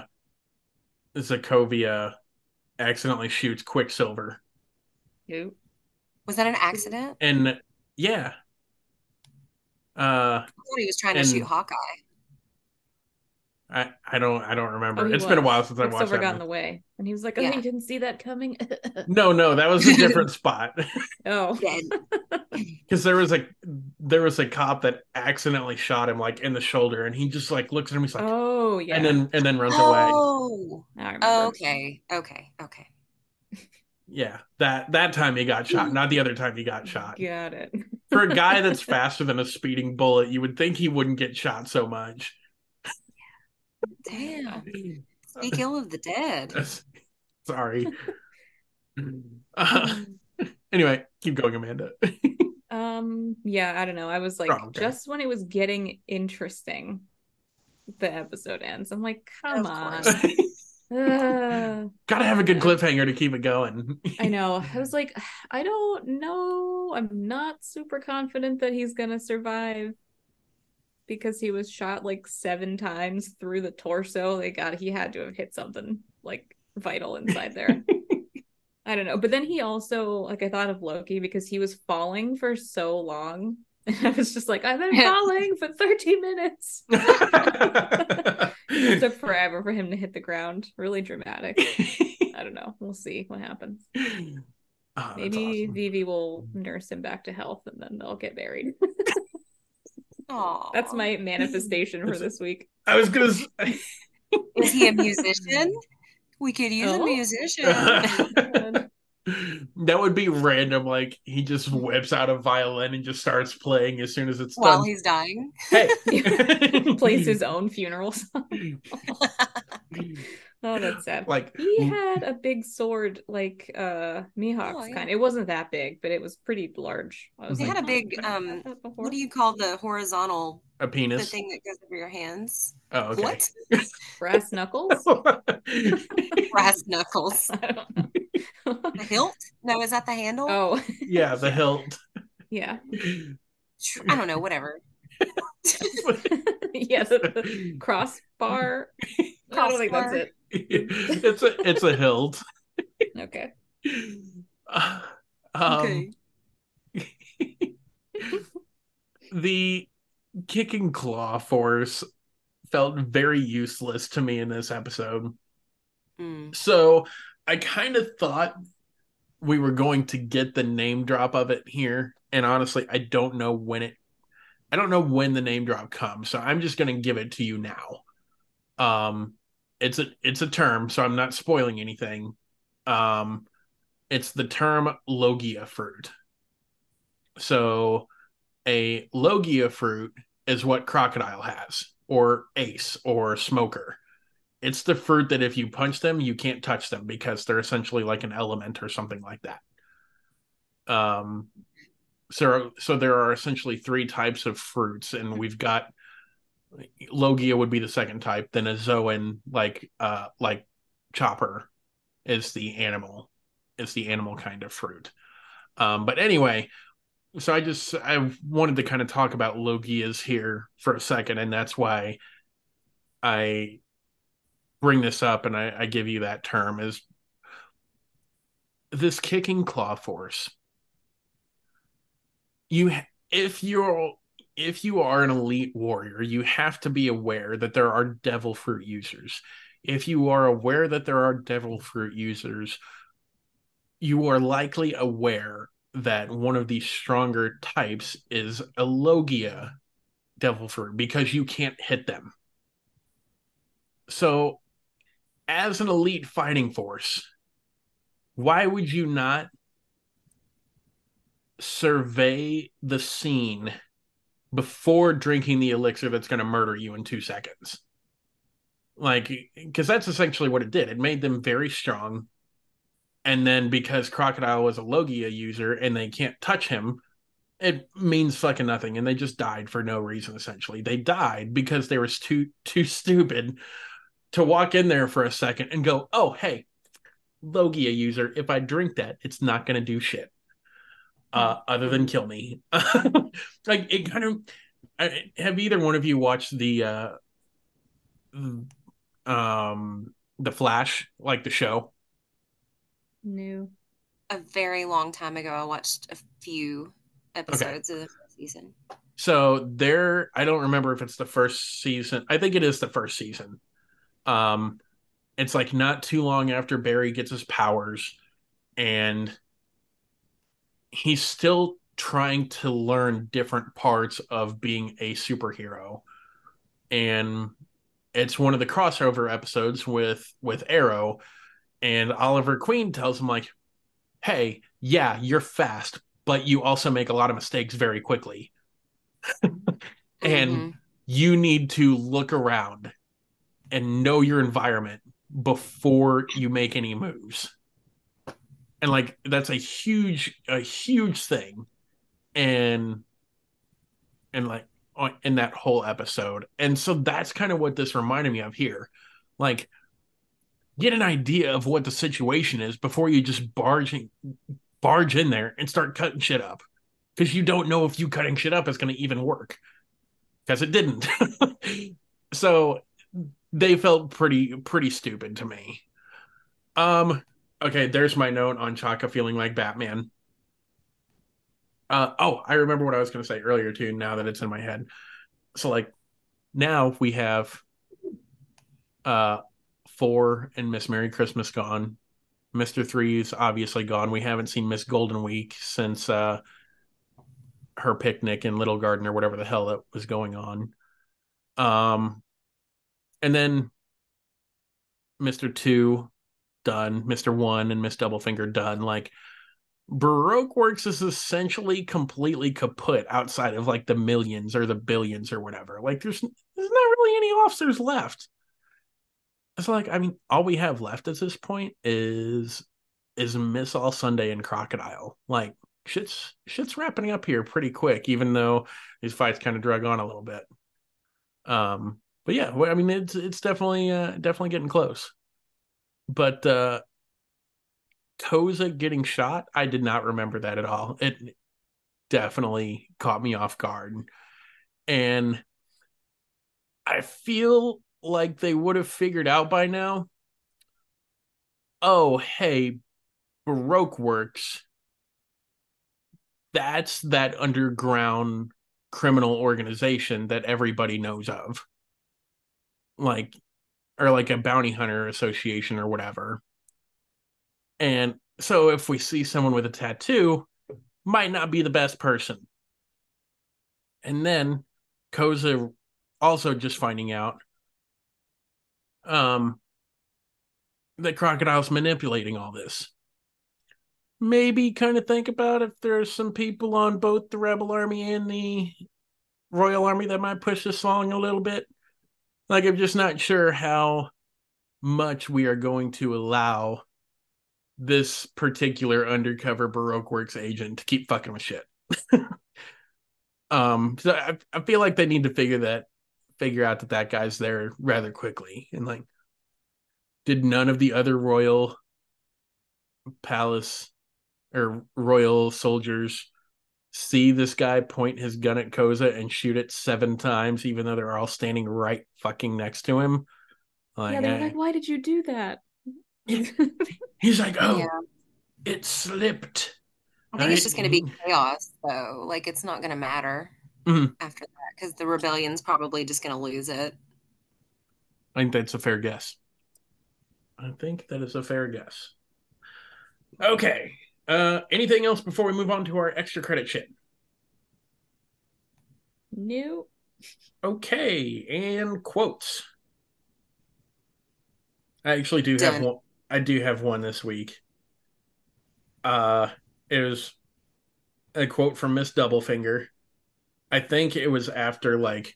Sokovia accidentally shoots Quicksilver. Who? Was that an accident? And yeah. I thought he was trying to shoot Hawkeye. I don't remember. It's been a while since I watched that. Quicksilver got in the way, and he was like, "Oh, you didn't see that coming." No, that was a different spot. Oh, because there was a cop that accidentally shot him like in the shoulder, and he just like looks at him. He's like, "Oh yeah," and then runs away. Oh, okay. Yeah, that time he got shot, not the other time he got shot. Got it. For a guy that's faster than a speeding bullet, you would think he wouldn't get shot so much. Damn. Speak ill of the dead. Sorry. Anyway, keep going, Amanda. Yeah, I don't know. I was like, just when it was getting interesting, the episode ends. I'm like, come on. Gotta have a good cliffhanger to keep it going. I know. I was like, I don't know. I'm not super confident that he's gonna survive because he was shot like 7 times through the torso. He had to have hit something like vital inside there. I don't know. But then he also, like, I thought of Loki because he was falling for so long. And I was just like, I've been falling for 30 minutes. It took forever for him to hit the ground. Really dramatic. I don't know. We'll see what happens. Oh, that's Maybe awesome. Vivi will nurse him back to health and then they'll get married. Aw. That's my manifestation for this week. I was gonna say. Is he a musician? We could use a Oh? musician. God. That would be random. Like he just whips out a violin and just starts playing as soon as it's While done. he's dying. Hey, Plays his own funeral song. Oh, that's sad. like He had a big sword like Oh, Mihawk's yeah. kind. It wasn't that big, but it was pretty large. I was They like, had a "Oh, big, I've never had that before." what do you call the horizontal, a the penis. thing that goes over your hands? Oh, okay. What? Brass knuckles? Brass knuckles. I don't know. The hilt? No, is that the handle? Oh, Yeah, the hilt. yeah. I don't know, whatever. Yeah, the crossbar. I don't think that's Crossbar. it. It's a hilt. Okay. Um, Okay. the kicking claw force felt very useless to me in this episode. Mm. So I kind of thought we were going to get the name drop of it here. And honestly, I don't know when the name drop comes. So I'm just going to give it to you now. It's a term, so I'm not spoiling anything. It's the term Logia fruit. So a Logia fruit is what Crocodile has, or Ace, or Smoker. It's the fruit that if you punch them, you can't touch them because they're essentially like an element or something like that. So there are essentially three types of fruits, and we've got Logia would be the second type, then a Zoan like Chopper is the animal. It's the animal kind of fruit. But anyway, so I wanted to kind of talk about Logias here for a second, and that's why I bring this up and I give you that term is this kicking claw force. You if you're if you are an elite warrior, you have to be aware that there are devil fruit users. If you are aware that there are devil fruit users, you are likely aware that one of the stronger types is a Logia devil fruit because you can't hit them. So, as an elite fighting force, why would you not survey the scene before drinking the elixir that's going to murder you in 2 seconds? Like, because that's essentially what it did. It made them very strong. And then because Crocodile was a Logia user and they can't touch him, it means fucking nothing. And they just died for no reason, essentially. They died because they were too stupid to walk in there for a second and go, oh, hey, Logia user, if I drink that, it's not going to do shit. Other than kill me. Like it kind of. Have either one of you watched the Flash, like the show? New. A very long time ago, I watched a few Okay, episodes of the first season. so there. I don't remember if it's the first season. I think it is the first season. Um, it's like not too long after Barry gets his powers, and he's still trying to learn different parts of being a superhero. And it's one of the crossover episodes with Arrow, and Oliver Queen tells him like, "Hey, yeah, you're fast, but you also make a lot of mistakes very quickly, and Mm-hmm. you need to look around and know your environment before you make any moves." And like that's a huge thing, and like in that whole episode. And so that's kind of what this reminded me of here. Like, get an idea of what the situation is before you just barge in there and start cutting shit up. Because you don't know if you cutting shit up is going to even work. Because it didn't. So they felt pretty stupid to me. Okay, there's my note on Chaka feeling like Batman. Oh, I remember what I was going to say earlier too. Now that it's in my head, so like now we have Uh, 4 and Miss Merry Christmas gone. Mr. Three's obviously gone. We haven't seen Miss Golden Week since her picnic in Little Garden or whatever the hell that was going on. And then Mr. Two done, Mr. One and Miss Doublefinger done. Like Baroque Works is essentially completely kaput outside of like the millions or the billions or whatever. Like there's not really any officers left. It's like, I mean, all we have left at this point is Miss All Sunday and Crocodile. Like shit's wrapping up here pretty quick, even though these fights kind of drug on a little bit. But yeah, I mean, it's definitely getting close. But Koza getting shot, I did not remember that at all. It definitely caught me off guard, and I feel like they would have figured out by now. Oh, hey, Baroque Works. That's that underground criminal organization that everybody knows of. Like, or like a bounty hunter association or whatever. And so if we see someone with a tattoo, might not be the best person. And then Koza also just finding out um that Crocodile's manipulating all this. Maybe kind of think about if there's some people on both the Rebel Army and the Royal Army that might push this along a little bit. Like, I'm just not sure how much we are going to allow this particular undercover Baroque Works agent to keep fucking with shit. So I feel like they need to figure out that guy's there rather quickly. And like, did none of the other royal palace or royal soldiers see this guy point his gun at Koza and shoot it 7 times, even though they're all standing right fucking next to him? Like, yeah, they're like, why did you do that? He's like, oh, Yeah. it slipped. I think it's just going to be chaos, though. Like, it's not going to matter after that because the rebellion's probably just going to lose it. I think that's a fair guess. I think that is a fair guess. Okay. Anything else before we move on to our extra credit shit? No. Okay, and quotes. I actually do have one. I do have one this week. It was a quote from Miss Doublefinger. I think it was after like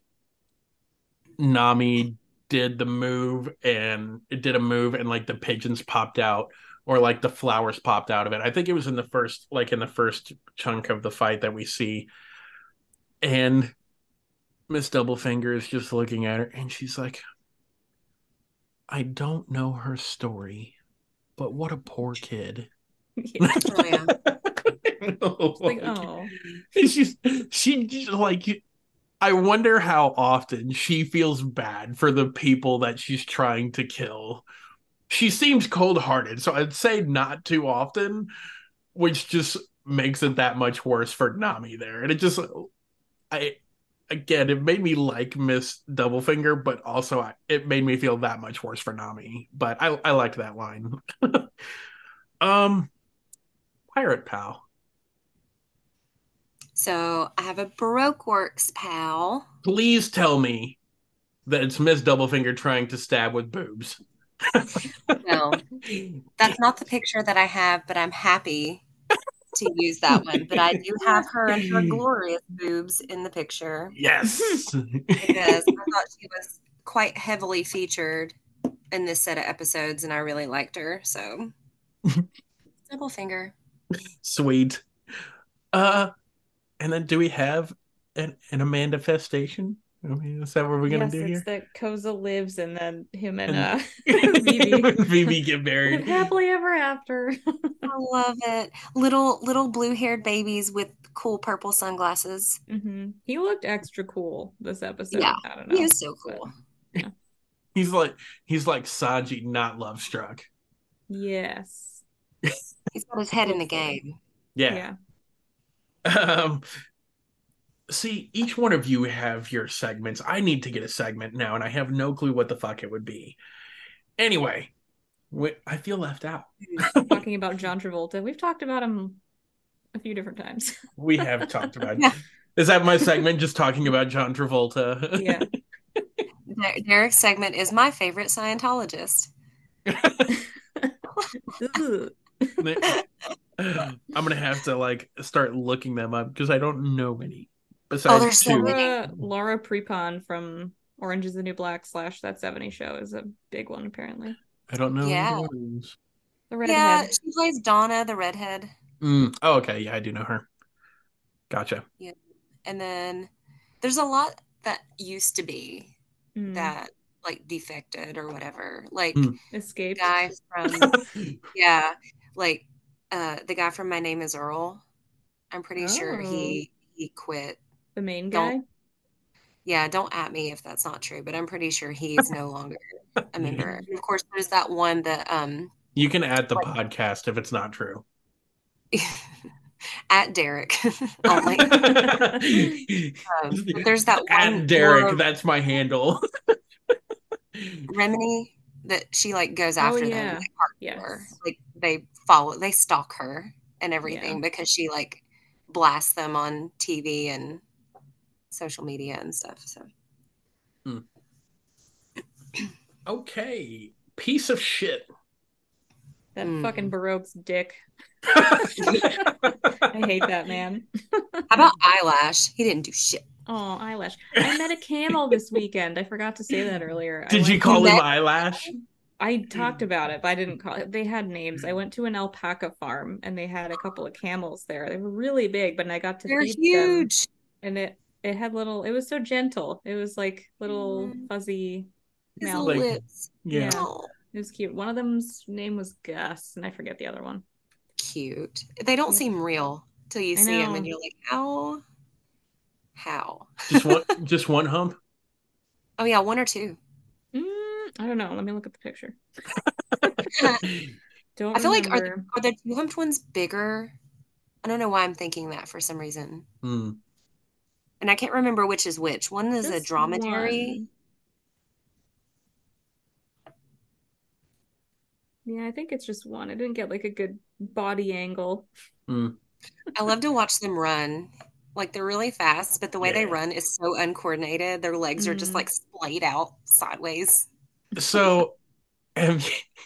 Nami did a move and like the pigeons popped out or like the flowers popped out of it. I think it was in the first chunk of the fight that we see. And Miss Doublefinger is just looking at her and she's like, I don't know her story, but what a poor kid. Yeah. Oh, yeah. Like, oh. She just like, I wonder how often she feels bad for the people that she's trying to kill. She seems cold-hearted, so I'd say not too often, which just makes it that much worse for Nami there. And it made me like Miss Doublefinger, but also it made me feel that much worse for Nami. But I liked that line. Pirate Pal. So I have a Baroque Works pal. Please tell me that it's Miss Doublefinger trying to stab with boobs. No, that's not the picture that I have, but I'm happy to use that one. But I do have her and her glorious boobs in the picture. Yes. Because I thought she was quite heavily featured in this set of episodes, and I really liked her. So, Doublefinger. Sweet. And then do we have an Amanda festation? I mean, is that what we're gonna do here? Yes, it's that Koza lives and then him and Vivi. Vivi get married. Happily ever after. I love it. Little blue-haired babies with cool purple sunglasses. Mm-hmm. He looked extra cool this episode. Yeah, I don't know. he is so cool. But, yeah. He's like Sanji, not love struck. Yes. He's got his head in the game. Yeah. See, each one of you have your segments. I need to get a segment now, and I have no clue what the fuck it would be. Anyway, I feel left out. Talking about John Travolta. We've talked about him a few different times. We have talked about. Yeah. Is that my segment? Just talking about John Travolta. Yeah. Derek's segment is my favorite Scientologist. Ugh. I'm gonna have to like start looking them up because I don't know any Oh, besides there's so two. many. Laura Prepon from Orange is the New Black / That 70 Show is a big one, apparently. I don't know Yeah. any those. The Yeah, redhead. she plays Donna, the redhead. Oh, okay. Yeah, I do know her. Gotcha. Yeah. And then there's a lot that used to be Mm. that like defected or whatever. Like Escaped. guy from yeah, like the guy from My Name is Earl. I'm pretty sure he quit. The main guy? Don't at me if that's not true, but I'm pretty sure he's no longer a member. And of course, there's that one that You can add the podcast if it's not true. at Derek only. There's that one At Derek, Laura that's my handle. Remini that she like goes after them. yeah. Like, Yes. like they stalk her and everything because she like blasts them on TV and social media and stuff. So Okay. Piece of shit. That fucking Baroque's dick. I hate that man. How about Eyelash? He didn't do shit. Oh, Eyelash. I met a camel this weekend. I forgot to say that earlier. Did you call him Eyelash? I talked about it, but I didn't call it. They had names. I went to an alpaca farm and they had a couple of camels there. They were really big, but I got to They're feed huge. them. And it had little, it was so gentle. It was like little fuzzy His mouth. little lips. Yeah. It was cute. One of them's name was Gus, and I forget the other one. Cute. They don't seem real till you see them, and you're like, how? Just one hump? Oh yeah, one or two. I don't know. Let me look at the picture. Don't I feel like remember. are the two humped ones bigger? I don't know why I'm thinking that for some reason. And I can't remember which is which. One is a dromedary. One. Yeah, I think it's just one. I didn't get like a good body angle. I love to watch them run. Like they're really fast, but the way they run is so uncoordinated. Their legs are just like splayed out sideways. So a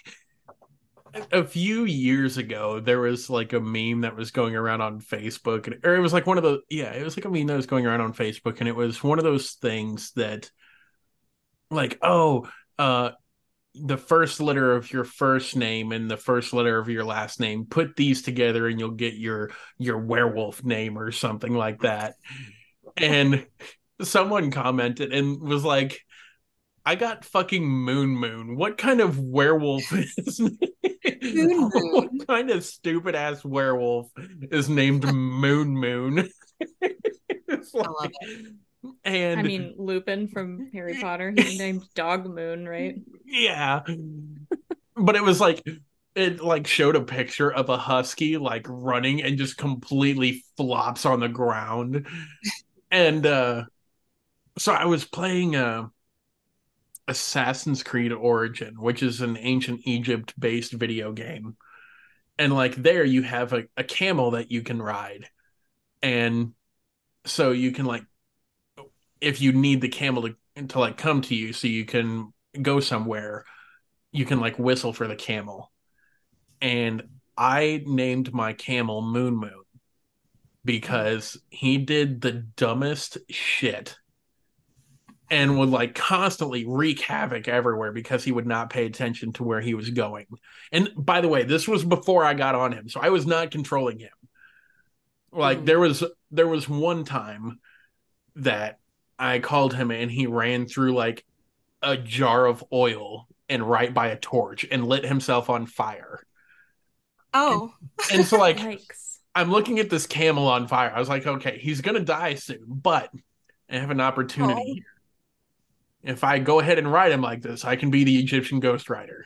few years ago, there was like a meme that was going around on Facebook, or it was like one of the, it was like a meme that was going around on Facebook, and it was one of those things that like, the first letter of your first name and the first letter of your last name, put these together and you'll get your werewolf name or something like that. And someone commented and was like, I got fucking Moon. What kind of werewolf is Moon? What kind of stupid ass werewolf is named Moon? It's like, I love it. And I mean, Lupin from Harry Potter, he's named Dog Moon, right? Yeah. But it was like, it like showed a picture of a husky like running and just completely flops on the ground. And so I was playing Assassin's Creed Origin, which is an ancient Egypt based video game. And like there you have a camel that you can ride. And so you can like, if you need the camel to like come to you so you can go somewhere, you can like whistle for the camel. And I named my camel Moon because he did the dumbest shit and would like constantly wreak havoc everywhere because he would not pay attention to where he was going. And by the way, this was before I got on him, so I was not controlling him. Like there was one time that I called him and he ran through like a jar of oil and right by a torch and lit himself on fire. Oh. And so like Yikes. I'm looking at this camel on fire. I was like, okay, he's gonna die soon, but I have an opportunity here. If I go ahead and ride him like this, I can be the Egyptian Ghost Rider.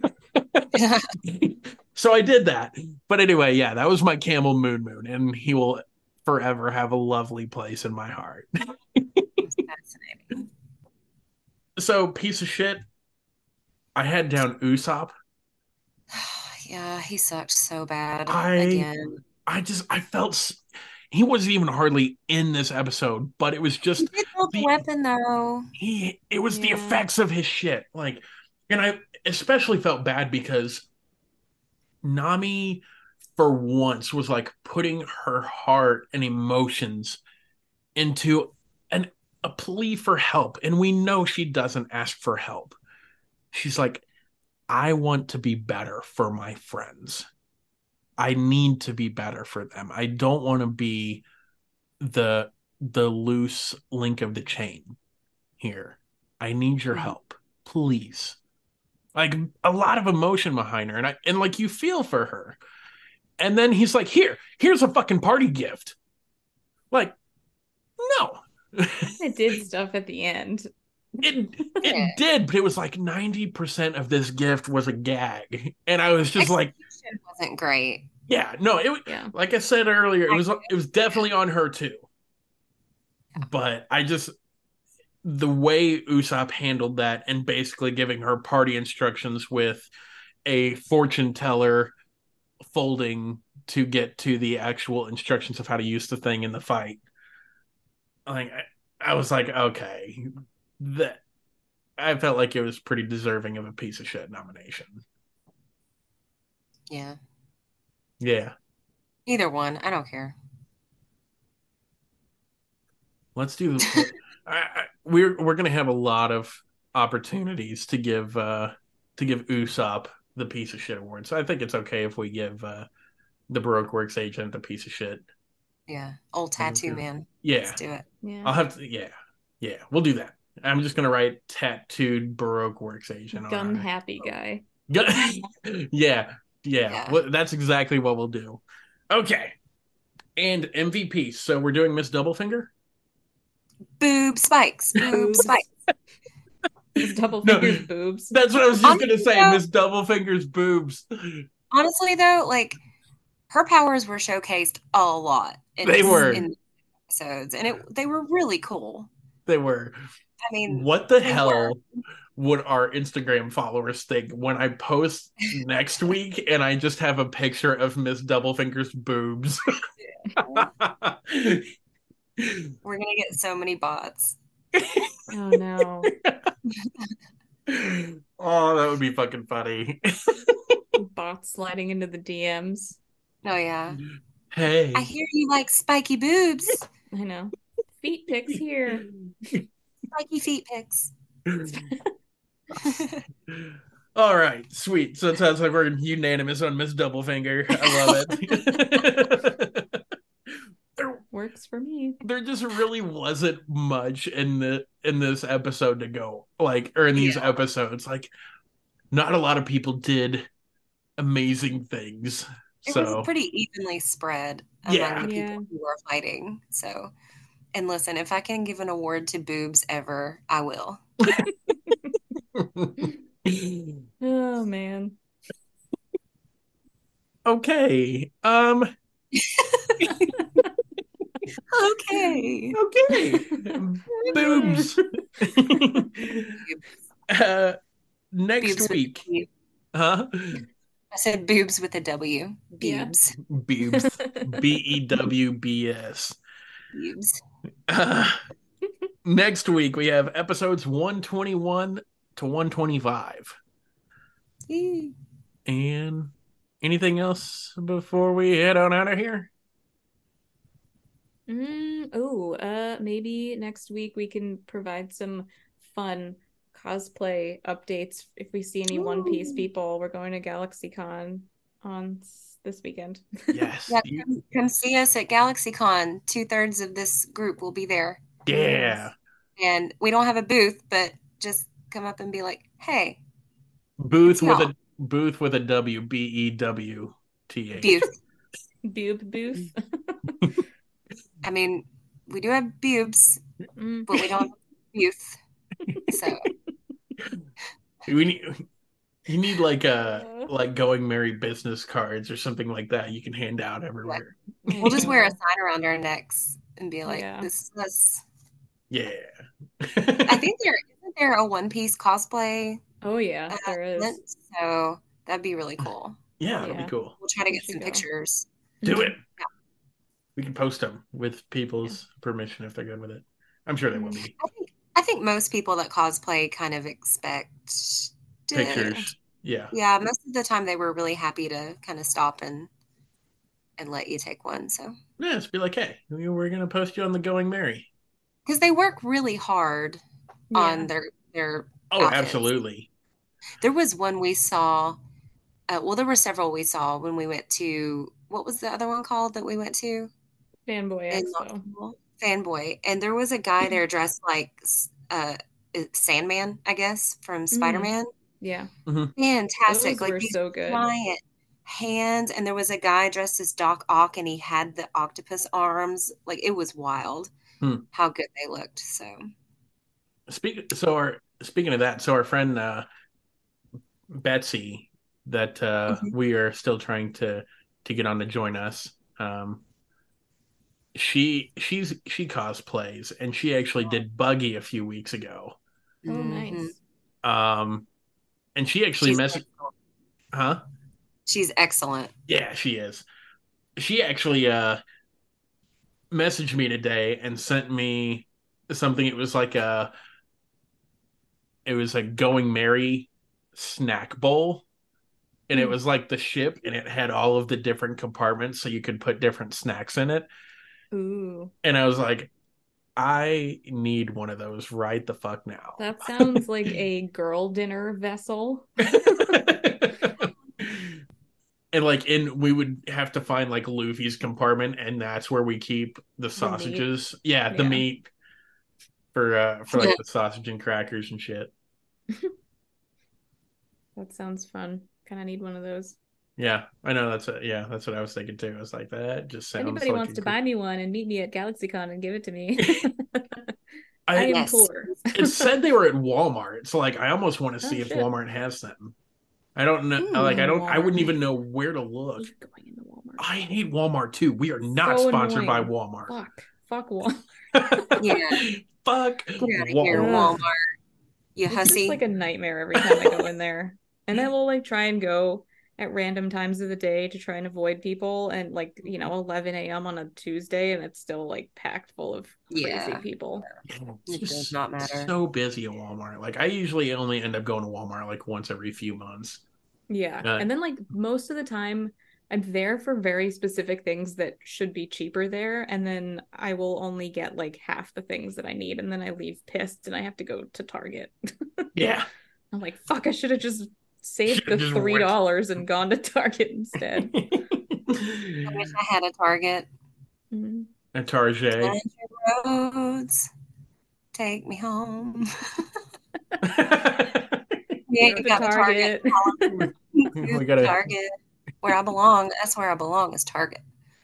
So I did that. But anyway, yeah, that was my camel Moon, and he will forever have a lovely place in my heart. Fascinating. So, piece of shit. I had down Usopp. Yeah, he sucked so bad I again. I felt he wasn't even hardly in this episode, but it was He just did build the the weapon though. it was the Yeah. effects of his shit. Like, and I especially felt bad because Nami for once was like putting her heart and emotions into an a plea for help, and we know she doesn't ask for help. She's like, I want to be better for my friends. I need to be better for them. I don't want to be the loose link of the chain here. I need your Mhm. help, please. Like a lot of emotion behind her, and like you feel for her. And then he's like, here's a fucking party gift. Like, no. It did stuff at the end. it Yeah. it did, but it was like 90% of this gift was a gag. And I was just like, Execution wasn't great. yeah, no, Yeah. like I said earlier, it was definitely on her too. But I just the way Usopp handled that and basically giving her party instructions with a fortune teller folding to get to the actual instructions of how to use the thing in the fight. Like I was like, okay, that I felt like it was pretty deserving of a piece of shit nomination. Yeah. Yeah, Either one. I don't care. let's do. We're gonna have a lot of opportunities to give Usopp the piece of shit award. So I think it's okay if we give the Baroque Works agent the piece of shit. Yeah. Old tattoo man. Let's Yeah, do it. Yeah. I'll have to. Yeah, yeah, we'll do that. I'm just gonna write tattooed Baroque Works agent on Gun our. happy guy. Yeah, yeah. Yeah. Well, that's exactly what we'll do. Okay, and MVP. So we're doing Miss Doublefinger. Boob spikes. Boob Boobs. spikes. His double No, fingers boobs. that's what I was just gonna Honestly say. though, Miss Doublefinger's boobs. like her powers were showcased a lot They were. in episodes, and they were really cool. They were. I mean, What the they were. hell would our Instagram followers think when I post next week and I just have a picture of Miss Doublefinger's boobs? We're gonna get so many bots. Oh no. Oh, that would be fucking funny. Bots sliding into the DMs. Oh yeah. Hey. I hear you like spiky boobs. I know. Feet pics here. Spiky feet pics. All right, sweet. So it sounds like we're unanimous on Miss Doublefinger. I love it. Works for me. There just really wasn't much in this episode to go like, or in these Yeah. episodes. Like, not a lot of people did amazing things. It So was pretty evenly spread Yeah. among the Yeah. people who were fighting. So, and listen, if I can give an award to boobs ever, I will. Oh man. okay. Okay. Okay. Boobs. uh next Boobs with a week. W. Huh? I said boobs with a W. Yeah. Boobs. Boobs. BEWBS. Boobs. Next week we have episodes 121 to 125. Eee. And anything else before we head on out of here? Maybe next week we can provide some fun cosplay updates if we see any One Piece Ooh. people. We're going to GalaxyCon on this weekend. Yes. Yeah, come see us at GalaxyCon. 2/3 of this group will be there. Yeah. And we don't have a booth, but just come up and be like, hey, Booth it's with y'all. a booth with a W, BEWTH. Booth. Boob booth. I mean, we do have boobs, Mm. but we don't have youth. So We need you need like going merry business cards or something like that you can hand out everywhere. we'll just wear a sign around our necks and be like, Yeah. this is us. Yeah. I think isn't there a One Piece cosplay Oh yeah, there is. So that'd be really cool. Yeah, that'll be Yeah, cool. We'll try to we get should some go. pictures. Do it. Yeah. We can post them with people's permission if they're good with it. I'm sure they will be. I think most people that cosplay kind of expect Pictures. Yeah. yeah, most of the time they were really happy to kind of stop and let you take one. So Yeah, just be like, hey, we're gonna post you on the Going Merry. because they work really hard on Yeah. their Oh, outfits. absolutely. There was one we saw. Well, there were several we saw when we went to what was the other one called that we went to Fanboy in Expo. Knoxville? Fanboy, and there was a guy there dressed like Sandman, I guess, from Mm, Spider-Man. yeah. Fantastic, Those like were these so good. giant hands, and there was a guy dressed as Doc Ock, and he had the octopus arms. Like it was wild Hmm. how good they looked. So Speaking of that, so our friend Betsy that Mhm. we are still trying to get on to join us. She cosplays and she actually did Buggy a few weeks ago. Oh, Mhm. nice. Um, and she actually She's messaged, excellent. huh? She's excellent. Yeah, she is. She actually messaged me today and sent me something. It was a Going Merry snack bowl, and it Hmm. was like the ship, and it had all of the different compartments, so you could put different snacks in it. Ooh, And I was like, I need one of those right the fuck now. that sounds like a girl dinner vessel. And like we would have to find like Luffy's compartment, and that's where we keep the The meat. sausages. Yeah, the Yeah. meat for like the sausage and crackers and shit. That sounds fun. Kind of need one of those. Yeah, I know that's what I was thinking too. I was like, that just If sounds anybody like wants a to cool. buy me one and meet me at GalaxyCon and give it to me, I I am Yes. poor. it said they were at Walmart, so like I almost want to Oh see if shit. Walmart has them. I don't know. Like Hmm. Oh, I Walmart. wouldn't I even know where to look. hate going into Walmart. I hate Walmart too. We are not So sponsored by annoying. Walmart. Fuck. Fuck Walmart. Yeah. Fuck Get out of here, Walmart. Ugh. Walmart. You It's just like hussy. a nightmare every time I go in there. And I will like try and go at random times of the day to try and avoid people and like, 11 a.m. on a Tuesday and it's still like packed full of crazy Yeah. people. It's It does just not matter. so busy at Walmart. Like I usually only end up going to Walmart like once every few months. Yeah. Uh, And then like most of the time I'm there for very specific things that should be cheaper there and then I will only get like half the things that I need and then I leave pissed and I have to go to Target. yeah, I'm like, fuck, I should have just saved should the just wreck. $3 and gone to Target instead. I wish I had a Target. Mhm. A Target. Country roads, take me home. We Go ain't to got the Target. Target. We gotta Target. Where I belong. That's where I belong is Target.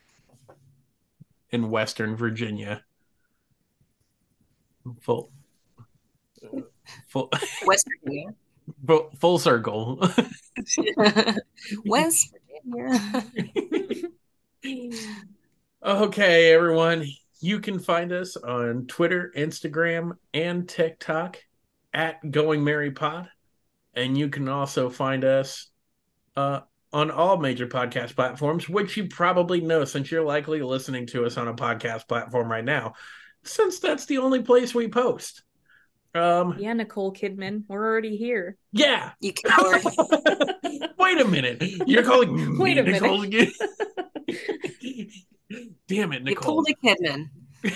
in Western Virginia. Full full West Virginia. full circle. West Virginia. Okay, everyone. You can find us on Twitter, Instagram, and TikTok at Going Merry Pod. And you can also find us uh, on all major podcast platforms, which you probably know since you're likely listening to us on a podcast platform right now, since that's the only place we post. Yeah, Nicole Kidman, we're already here. Yeah. You coward. Wait a minute. You're calling Wait me a Nicole minute. again? Damn it, You Nicole. pulled a Kidman.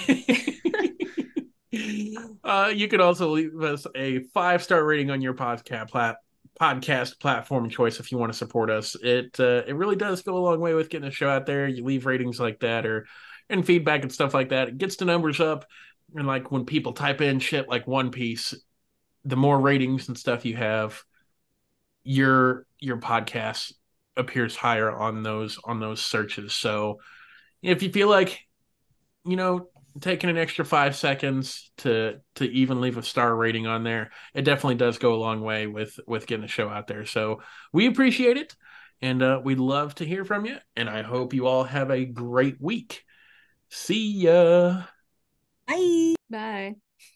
You could also leave us a 5-star rating on your podcast platform of choice if you want to support us. It really does go a long way with getting a show out there. You leave ratings like that and feedback and stuff like that. It gets the numbers up. And like when people type in shit like One Piece, the more ratings and stuff you have, your podcast appears higher on those searches. So if you feel like, you know, taking an extra 5 seconds to even leave a star rating on there, it definitely does go a long way with getting the show out there. So we appreciate it, and we'd love to hear from you. And I hope you all have a great week. See ya. Bye. Bye.